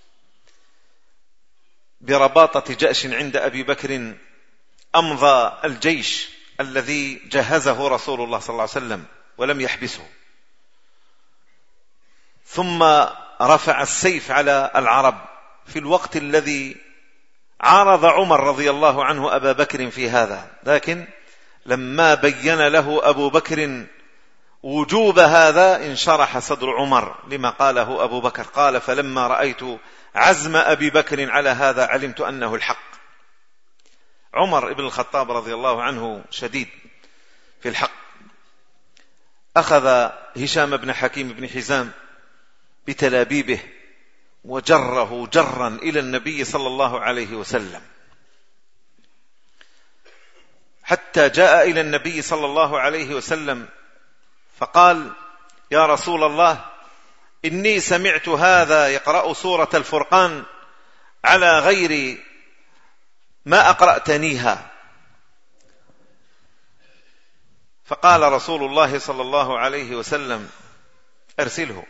برباطة جأش عند أبي بكر. أمضى الجيش الذي جهزه رسول الله صلى الله عليه وسلم ولم يحبسه، ثم رفع السيف على العرب في الوقت الذي عارض عمر رضي الله عنه أبا بكر في هذا. لكن لما بين له أبو بكر وجوب هذا انشرح صدر عمر لما قاله أبو بكر. قال: فلما رأيت عزم أبي بكر على هذا علمت أنه الحق. عمر بن الخطاب رضي الله عنه شديد في الحق. أخذ هشام بن حكيم بن حزام بتلابيبه وجره جرا إلى النبي صلى الله عليه وسلم، حتى جاء إلى النبي صلى الله عليه وسلم فقال: يا رسول الله، إني سمعت هذا يقرأ سورة الفرقان على غير ما أقرأتنيها. فقال رسول الله صلى الله عليه وسلم: أرسله،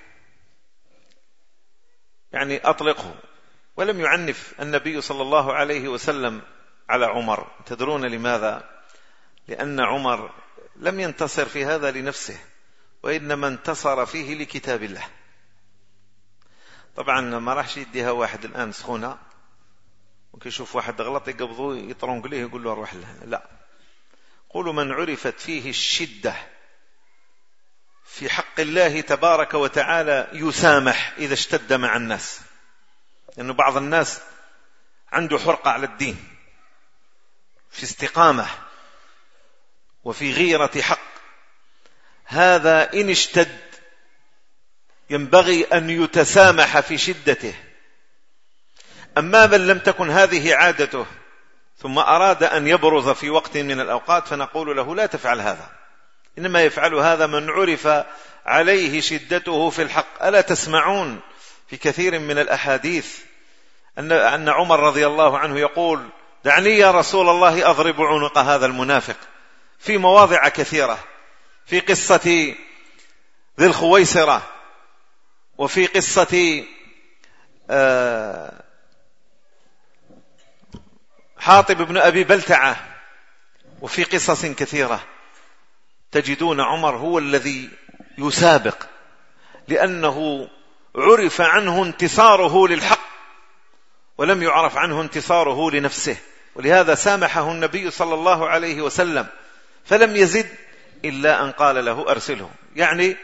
يعني أطلقه. ولم يعنف النبي صلى الله عليه وسلم على عمر. تدرون لماذا؟ لأن عمر لم ينتصر في هذا لنفسه، وإنما انتصر فيه لكتاب الله. طبعا ما راحش يديها واحد الآن سخونة وكيشوف واحد غلط يقبضوه يطرنق ليه يقول له أروح له، لا. قولوا من عرفت فيه الشدة في حق الله تبارك وتعالى يسامح إذا اشتد مع الناس، لأنه بعض الناس عنده حرقة على الدين، في استقامة وفي غيرة حق. هذا إن اشتد ينبغي أن يتسامح في شدته. أما من لم تكن هذه عادته ثم أراد أن يبرز في وقت من الأوقات فنقول له لا تفعل هذا، إنما يفعل هذا من عرف عليه شدته في الحق. ألا تسمعون في كثير من الأحاديث أن عمر رضي الله عنه يقول: دعني يا رسول الله أضرب عنق هذا المنافق، في مواضع كثيرة، في قصة ذي الخويصرة، وفي قصة حاطب بن أبي بلتعة، وفي قصص كثيرة تجدون عمر هو الذي يسابق، لأنه عرف عنه انتصاره للحق ولم يعرف عنه انتصاره لنفسه، ولهذا سامحه النبي صلى الله عليه وسلم فلم يزد إلا أن قال له أرسله، يعني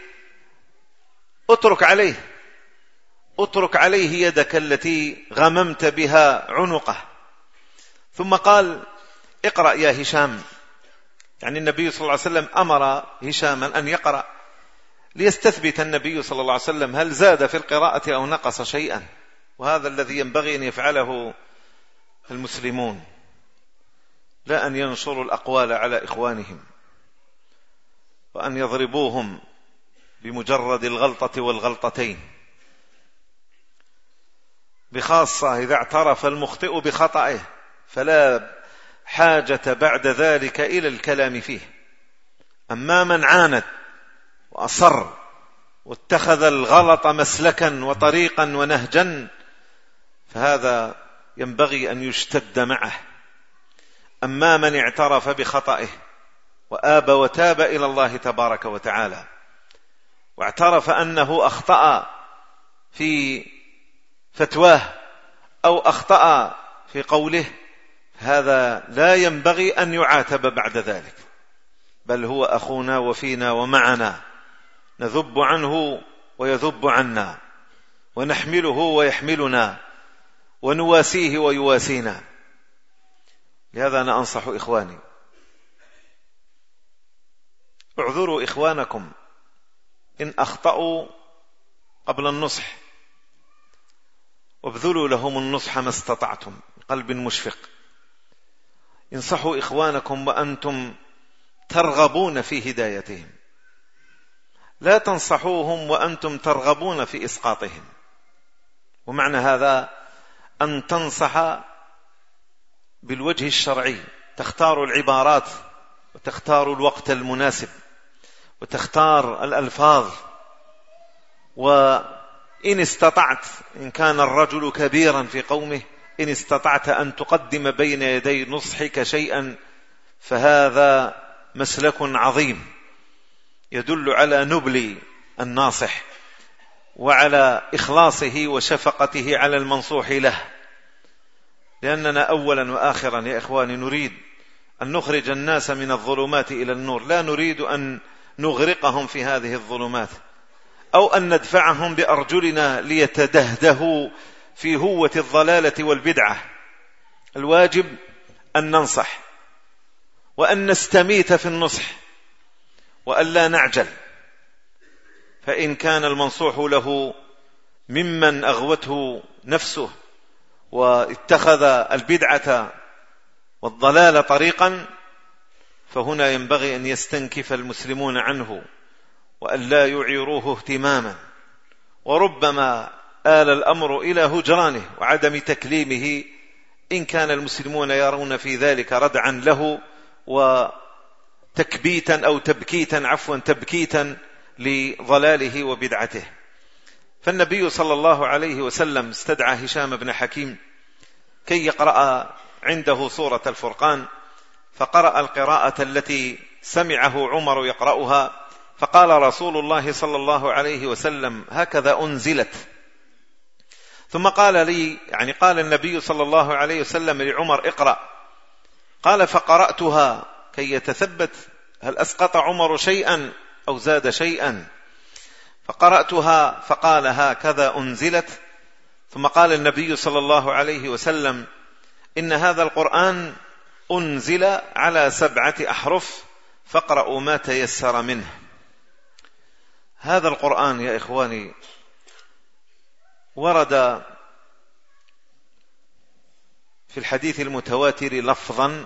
اترك عليه يدك التي غممت بها عنقه. ثم قال: اقرأ يا هشام، يعني النبي صلى الله عليه وسلم أمر هشاما أن يقرأ ليستثبت النبي صلى الله عليه وسلم هل زاد في القراءة أو نقص شيئا، وهذا الذي ينبغي أن يفعله المسلمون، لا أن ينشروا الأقوال على إخوانهم وأن يضربوهم بمجرد الغلطة والغلطتين، بخاصة إذا اعترف المخطئ بخطئه فلا حاجة بعد ذلك إلى الكلام فيه. أما من عاند وأصر واتخذ الغلط مسلكا وطريقا ونهجا فهذا ينبغي أن يشتد معه. أما من اعترف بخطئه وآب وتاب إلى الله تبارك وتعالى واعترف أنه أخطأ في فتواه أو أخطأ في قوله، هذا لا ينبغي أن يعاتب بعد ذلك، بل هو أخونا وفينا ومعنا، نذب عنه ويذب عنا، ونحمله ويحملنا، ونواسيه ويواسينا. لهذا أنا أنصح إخواني: اعذروا إخوانكم إن أخطأوا قبل النصح، وابذلوا لهم النصح ما استطعتم بقلب مشفق. انصحوا إخوانكم وأنتم ترغبون في هدايتهم، لا تنصحوهم وأنتم ترغبون في إسقاطهم. ومعنى هذا أن تنصح بالوجه الشرعي، تختار العبارات وتختار الوقت المناسب وتختار الألفاظ، وإن استطعت، إن كان الرجل كبيرا في قومه، إن استطعت أن تقدم بين يدي نصحك شيئا فهذا مسلك عظيم يدل على نبل الناصح وعلى إخلاصه وشفقته على المنصوح له. لأننا أولا وآخرا يا إخواني نريد أن نخرج الناس من الظلمات إلى النور، لا نريد أن نغرقهم في هذه الظلمات أو أن ندفعهم بأرجلنا ليتدهدهوا في هوة الضلالة والبدعة. الواجب أن ننصح وأن نستميت في النصح وأن لا نعجل، فإن كان المنصوح له ممن أغوته نفسه واتخذ البدعة والضلال طريقا فهنا ينبغي أن يستنكف المسلمون عنه وأن لا يعيروه اهتماما، وربما آل الأمر إلى هجرانه وعدم تكليمه إن كان المسلمون يرون في ذلك ردعا له وتكبيتا أو تبكيتا لضلاله وبدعته. فالنبي صلى الله عليه وسلم استدعى هشام بن حكيم كي يقرأ عنده سورة الفرقان، فقرأ القراءة التي سمعه عمر يقرأها، فقال رسول الله صلى الله عليه وسلم: هكذا أنزلت. ثم قال النبي صلى الله عليه وسلم لعمر: اقرأ. قال: فقرأتها كي يتثبت هل أسقط عمر شيئا أو زاد شيئا، فقرأتها فقال: هكذا أنزلت. ثم قال النبي صلى الله عليه وسلم: إن هذا القرآن أنزل على 7 أحرف فاقرأوا ما تيسر منه. هذا القرآن يا إخواني ورد في الحديث المتواتر لفظا،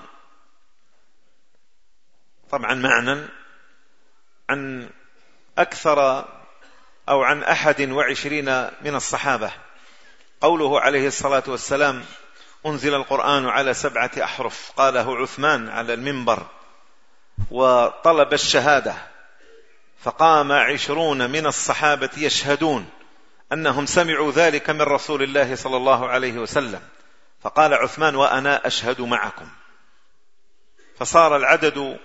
طبعا معنى، عن أكثر أو عن 21 من الصحابة. قوله عليه الصلاة والسلام: أنزل القرآن على 7 أحرف، قاله عثمان على المنبر وطلب الشهادة، فقام 20 من الصحابة يشهدون أنهم سمعوا ذلك من رسول الله صلى الله عليه وسلم، فقال عثمان: وأنا أشهد معكم، فصار العدد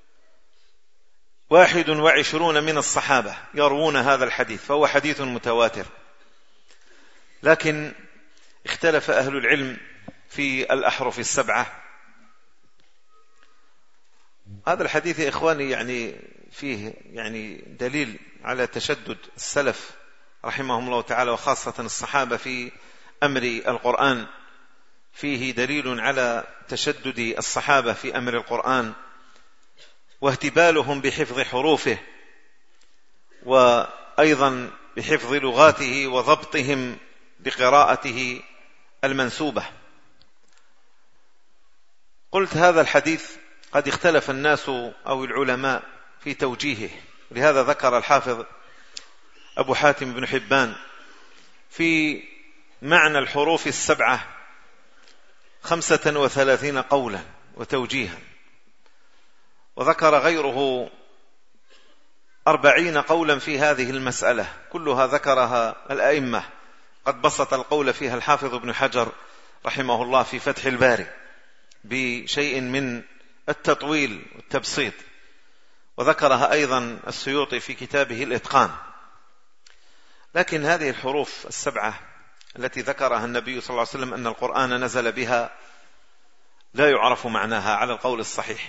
21 من الصحابة يروون هذا الحديث، فهو حديث متواتر. لكن اختلف أهل العلم في الأحرف السبعة. هذا الحديث يا إخواني يعني فيه يعني دليل على تشدد السلف رحمهم الله تعالى، وخاصة الصحابة في أمر القرآن. فيه دليل على تشدد الصحابة في أمر القرآن واهتبالهم بحفظ حروفه، وأيضا بحفظ لغاته وضبطهم بقراءته المنسوبة. قلت هذا الحديث قد اختلف الناس أو العلماء في توجيهه، لهذا ذكر الحافظ أبو حاتم بن حبان في معنى الحروف السبعة 35 قولا وتوجيها، وذكر غيره 40 قولا في هذه المسألة، كلها ذكرها الأئمة. قد بسط القول فيها الحافظ ابن حجر رحمه الله في فتح الباري بشيء من التطويل والتبسيط، وذكرها أيضا السيوطي في كتابه الإتقان. لكن هذه الحروف السبعة التي ذكرها النبي صلى الله عليه وسلم أن القرآن نزل بها لا يعرف معناها على القول الصحيح،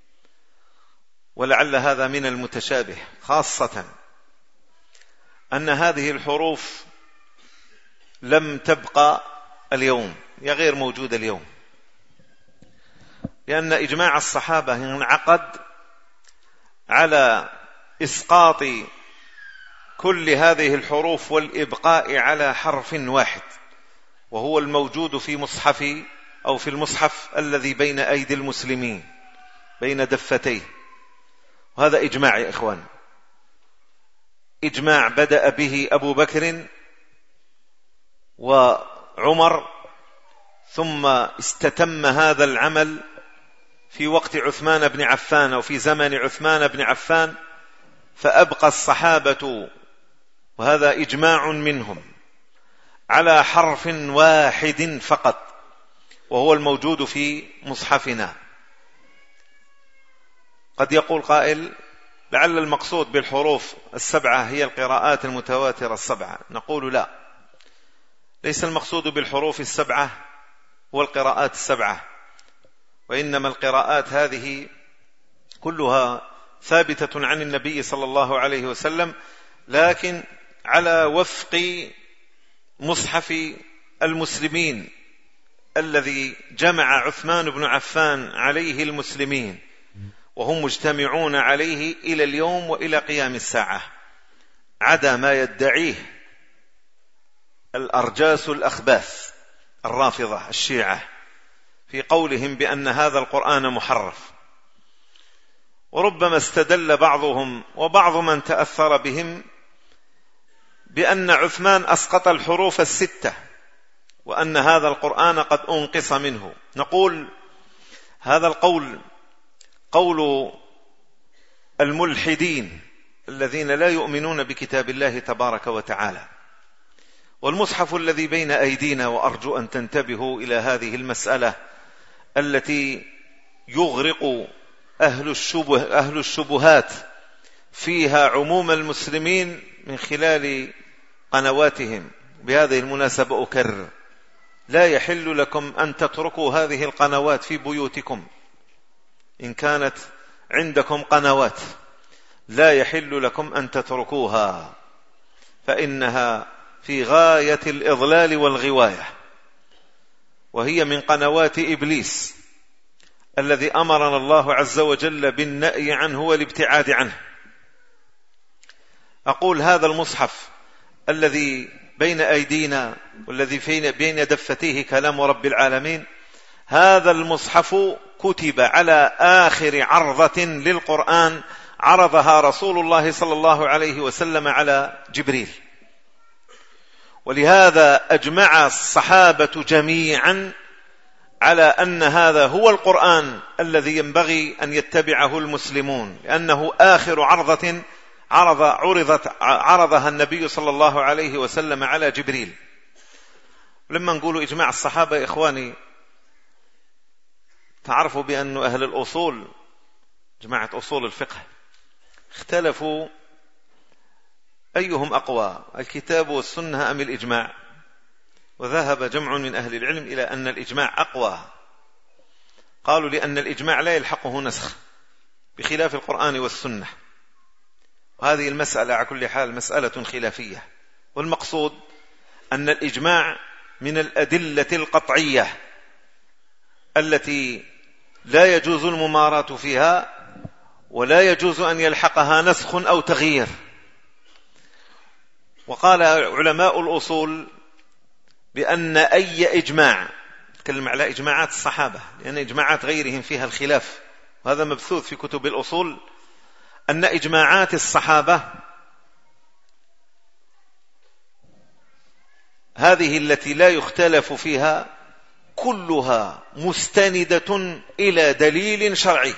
ولعل هذا من المتشابه، خاصة أن هذه الحروف لم تبقى اليوم، هي غير موجودة اليوم، لأن إجماع الصحابة انعقد على إسقاط كل هذه الحروف والإبقاء على حرف واحد، وهو الموجود في مصحف أو في المصحف الذي بين أيدي المسلمين بين دفتيه. وهذا إجماع يا إخوان، إجماع بدأ به أبو بكر وعمر، ثم استتم هذا العمل في وقت عثمان بن عفان أو في زمن عثمان بن عفان، فأبقى الصحابة، وهذا إجماع منهم، على حرف واحد فقط، وهو الموجود في مصحفنا. قد يقول قائل: لعل المقصود بالحروف السبعة هي القراءات المتواترة السبعة. نقول لا، ليس المقصود بالحروف السبعة هو القراءات السبعة، وإنما القراءات هذه كلها ثابتة عن النبي صلى الله عليه وسلم، لكن على وفق مصحف المسلمين الذي جمع عثمان بن عفان عليه المسلمين، وهم مجتمعون عليه إلى اليوم وإلى قيام الساعة، عدا ما يدعيه الأرجاس الأخباث الرافضة الشيعة في قولهم بأن هذا القرآن محرف. وربما استدل بعضهم وبعض من تأثر بهم بأن عثمان أسقط الحروف الستة، وأن هذا القرآن قد أنقص منه. نقول هذا القول قول الملحدين الذين لا يؤمنون بكتاب الله تبارك وتعالى. والمصحف الذي بين أيدينا، وأرجو أن تنتبهوا إلى هذه المسألة التي يغرق أهل الشبهات فيها عموم المسلمين من خلال قنواتهم. بهذه المناسبة أكرر: لا يحل لكم أن تتركوا هذه القنوات في بيوتكم. إن كانت عندكم قنوات لا يحل لكم أن تتركوها، فإنها في غاية الإضلال والغواية، وهي من قنوات إبليس الذي أمرنا الله عز وجل بالنأي عنه والابتعاد عنه. أقول هذا المصحف الذي بين أيدينا والذي بين دفتيه كلام رب العالمين هذا المصحف كتب على آخر عرضة للقرآن عرضها رسول الله صلى الله عليه وسلم على جبريل، ولهذا أجمع الصحابة جميعا على أن هذا هو القرآن الذي ينبغي أن يتبعه المسلمون، لأنه آخر عرضها النبي صلى الله عليه وسلم على جبريل. لما نقول إجماع الصحابة يا إخواني، تعرفوا بأن أهل الأصول، جماعة أصول الفقه، اختلفوا أيهم أقوى، الكتاب والسنة أم الإجماع؟ وذهب جمع من أهل العلم إلى أن الإجماع أقوى. قالوا لأن الإجماع لا يلحقه نسخ بخلاف القرآن والسنة، وهذه المسألة على كل حال مسألة خلافية، والمقصود أن الإجماع من الأدلة القطعية التي لا يجوز المماراة فيها ولا يجوز أن يلحقها نسخ أو تغيير. وقال علماء الأصول بأن أي إجماع، نتكلم على إجماعات الصحابة لأن إجماعات غيرهم فيها الخلاف، وهذا مبثوث في كتب الأصول، أن إجماعات الصحابة هذه التي لا يختلف فيها كلها مستندة إلى دليل شرعي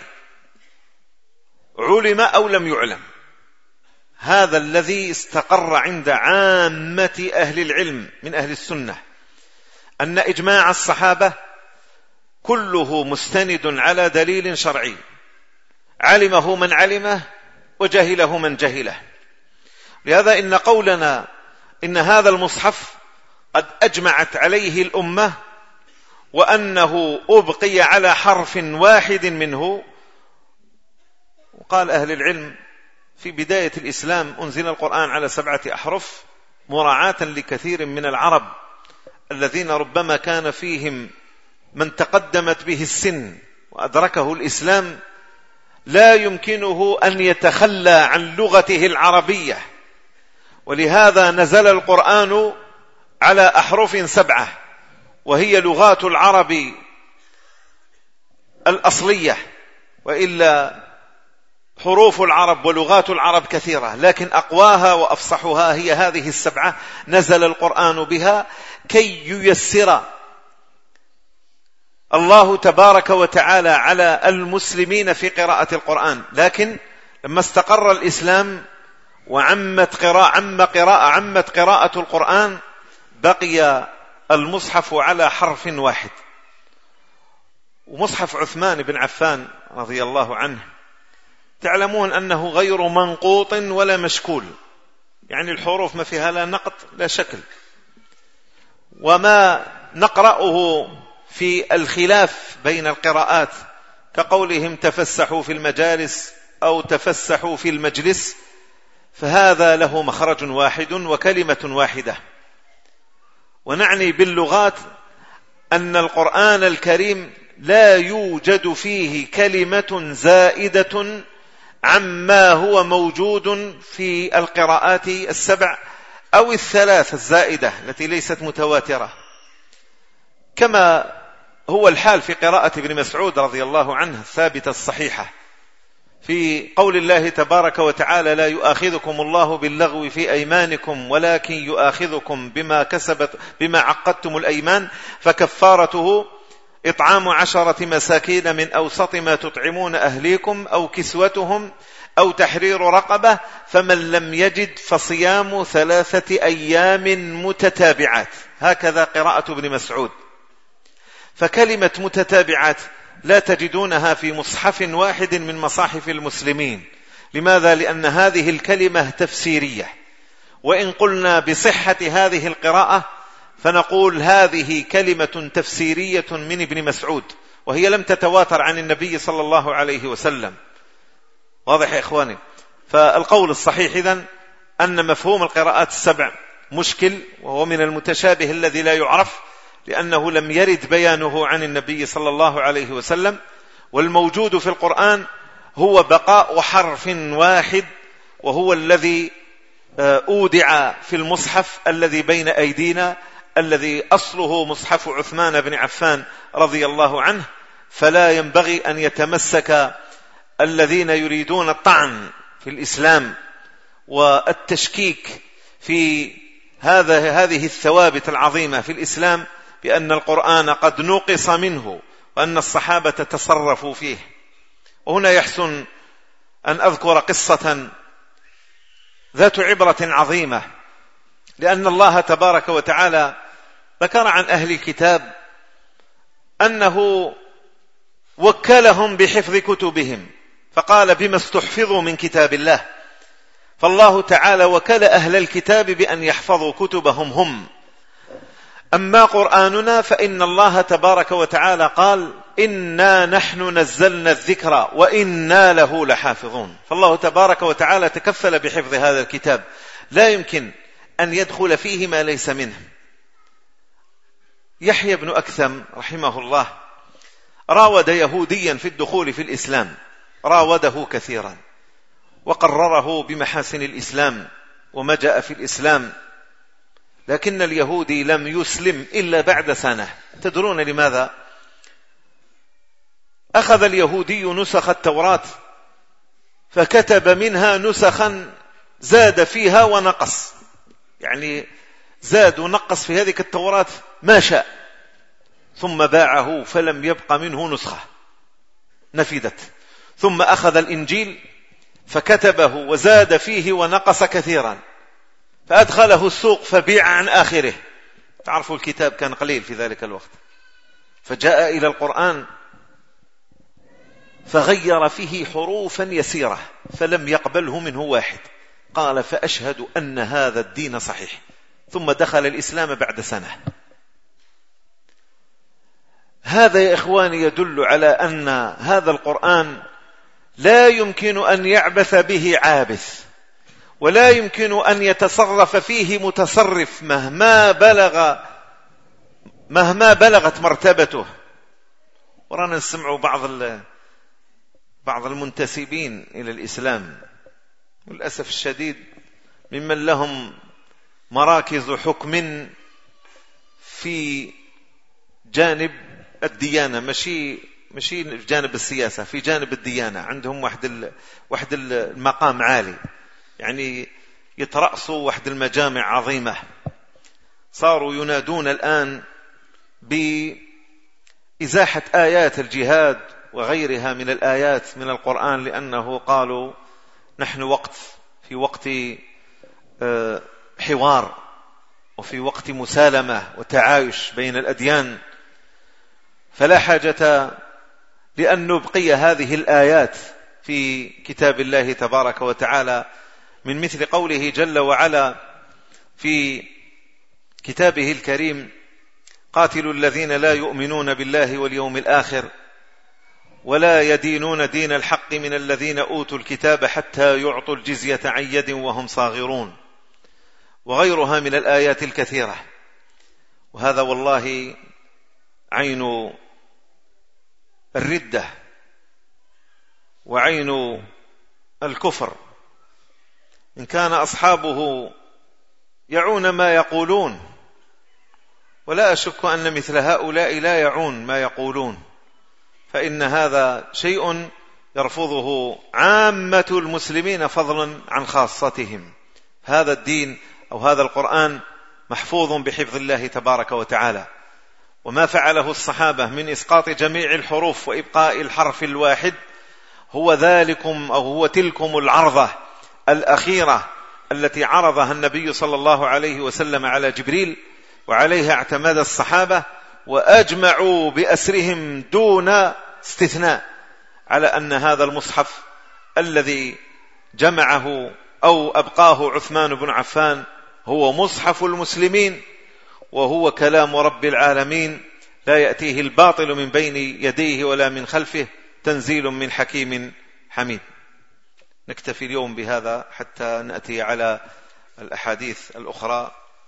علم أو لم يعلم. هذا الذي استقر عند عامة أهل العلم من أهل السنة، أن إجماع الصحابة كله مستند على دليل شرعي علمه من علمه وجهله من جهله. لهذا إن قولنا إن هذا المصحف قد أجمعت عليه الأمة وأنه أبقي على حرف واحد منه، وقال أهل العلم في بداية الإسلام أنزل القرآن على 7 أحرف مراعاة لكثير من العرب الذين ربما كان فيهم من تقدمت به السن وأدركه الإسلام لا يمكنه أن يتخلى عن لغته العربية، ولهذا نزل القرآن على أحرف 7 وهي لغات العرب الأصلية، وإلا حروف العرب ولغات العرب كثيرة، لكن أقواها وأفصحها هي هذه 7 نزل القرآن بها كي ييسر الله تبارك وتعالى على المسلمين في قراءة القرآن. لكن لما استقر الإسلام وعمت قراءة القرآن بقي المصحف على حرف واحد. ومصحف عثمان بن عفان رضي الله عنه تعلمون أنه غير منقوط ولا مشكول، يعني الحروف ما فيها لا نقط لا شكل، وما نقرأه في الخلاف بين القراءات كقولهم تفسحوا في المجالس أو تفسحوا في المجلس، فهذا له مخرج واحد وكلمة واحدة. ونعني باللغات أن القرآن الكريم لا يوجد فيه كلمة زائدة عما هو موجود في القراءات 7 أو 3 الزائدة التي ليست متواترة، كما هو الحال في قراءة ابن مسعود رضي الله عنه الثابتة الصحيحة في قول الله تبارك وتعالى لا يؤاخذكم الله باللغو في أيمانكم ولكن يؤاخذكم بما عقدتم الأيمان فكفارته إطعام 10 مساكين من أوسط ما تطعمون أهليكم أو كسوتهم أو تحرير رقبة فمن لم يجد فصيام 3 أيام متتابعات. هكذا قراءة ابن مسعود. فكلمة متتابعات لا تجدونها في مصحف واحد من مصاحف المسلمين. لماذا؟ لأن هذه الكلمة تفسيرية، وإن قلنا بصحة هذه القراءة فنقول هذه كلمة تفسيرية من ابن مسعود، وهي لم تتواتر عن النبي صلى الله عليه وسلم. واضح يا إخواني؟ فالقول الصحيح إذن أن مفهوم القراءات 7 مشكل، وهو من المتشابه الذي لا يعرف لأنه لم يرد بيانه عن النبي صلى الله عليه وسلم. والموجود في القرآن هو بقاء حرف واحد، وهو الذي أودع في المصحف الذي بين أيدينا، الذي أصله مصحف عثمان بن عفان رضي الله عنه. فلا ينبغي أن يتمسك الذين يريدون الطعن في الإسلام والتشكيك في هذه الثوابت العظيمة في الإسلام بأن القرآن قد نقص منه وأن الصحابة تصرفوا فيه. وهنا يحسن أن أذكر قصة ذات عبرة عظيمة، لأن الله تبارك وتعالى ذكر عن أهل الكتاب أنه وكلهم بحفظ كتبهم، فقال بما استحفظوا من كتاب الله. فالله تعالى وكل أهل الكتاب بأن يحفظوا كتبهم هم. أما قرآننا فإن الله تبارك وتعالى قال إنا نحن نزلنا الذكر وإنا له لحافظون. فالله تبارك وتعالى تكفل بحفظ هذا الكتاب، لا يمكن أن يدخل فيه ما ليس منه. يحيى بن أكثم رحمه الله راود يهوديا في الدخول في الإسلام، راوده كثيرا وقرره بمحاسن الإسلام وما جاء في الإسلام، لكن اليهودي لم يسلم إلا بعد سنة. تدرون لماذا؟ أخذ اليهودي نسخ التوراة فكتب منها نسخا زاد فيها ونقص، يعني زاد ونقص في هذه التوراة ما شاء، ثم باعه فلم يبق منه نسخة، نفدت. ثم أخذ الإنجيل فكتبه وزاد فيه ونقص كثيرا، فأدخله السوق فبيع عن آخره. تعرفوا الكتاب كان قليل في ذلك الوقت، فجاء إلى القرآن فغير فيه حروفا يسيرة فلم يقبله منه واحد. قال فأشهد أن هذا الدين صحيح، ثم دخل الإسلام بعد سنة. هذا يا إخواني يدل على أن هذا القرآن لا يمكن أن يعبث به عابث، ولا يمكن أن يتصرف فيه متصرف مهما بلغت مرتبته. ورانا نسمع بعض المنتسبين إلى الإسلام للأسف الشديد ممن لهم مراكز حكم في جانب الديانة، مشي في جانب السياسة، في جانب الديانة عندهم واحد المقام عالي، يعني يترأسوا واحد المجامع عظيمة. صاروا ينادون الآن بإزاحة آيات الجهاد وغيرها من الآيات من القرآن، لأنه قالوا نحن في وقت حوار وفي وقت مسالمة وتعايش بين الأديان، فلا حاجة لأن نبقي هذه الآيات في كتاب الله تبارك وتعالى، من مثل قوله جل وعلا في كتابه الكريم قاتلوا الذين لا يؤمنون بالله واليوم الآخر ولا يدينون دين الحق من الذين أوتوا الكتاب حتى يعطوا الجزية عن يد وهم صاغرون، وغيرها من الآيات الكثيرة. وهذا والله عين الردة وعين الكفر، إن كان أصحابه يعون ما يقولون، ولا أشك أن مثل هؤلاء لا يعون ما يقولون، فإن هذا شيء يرفضه عامة المسلمين فضلا عن خاصتهم. هذا الدين أو هذا القرآن محفوظ بحفظ الله تبارك وتعالى، وما فعله الصحابة من إسقاط جميع الحروف وإبقاء الحرف الواحد هو تلكم العرضة الأخيرة التي عرضها النبي صلى الله عليه وسلم على جبريل، وعليها اعتمد الصحابة وأجمعوا بأسرهم دون استثناء على أن هذا المصحف الذي جمعه أو أبقاه عثمان بن عفان هو مصحف المسلمين، وهو كلام رب العالمين لا يأتيه الباطل من بين يديه ولا من خلفه، تنزيل من حكيم حميد. نكتفي اليوم بهذا حتى نأتي على الأحاديث الأخرى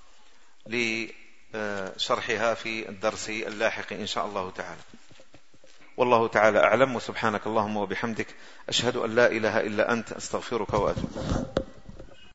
لشرحها في الدرس اللاحق إن شاء الله تعالى. والله تعالى أعلم، وسبحانك اللهم وبحمدك أشهد أن لا إله إلا أنت أستغفرك وأتوب.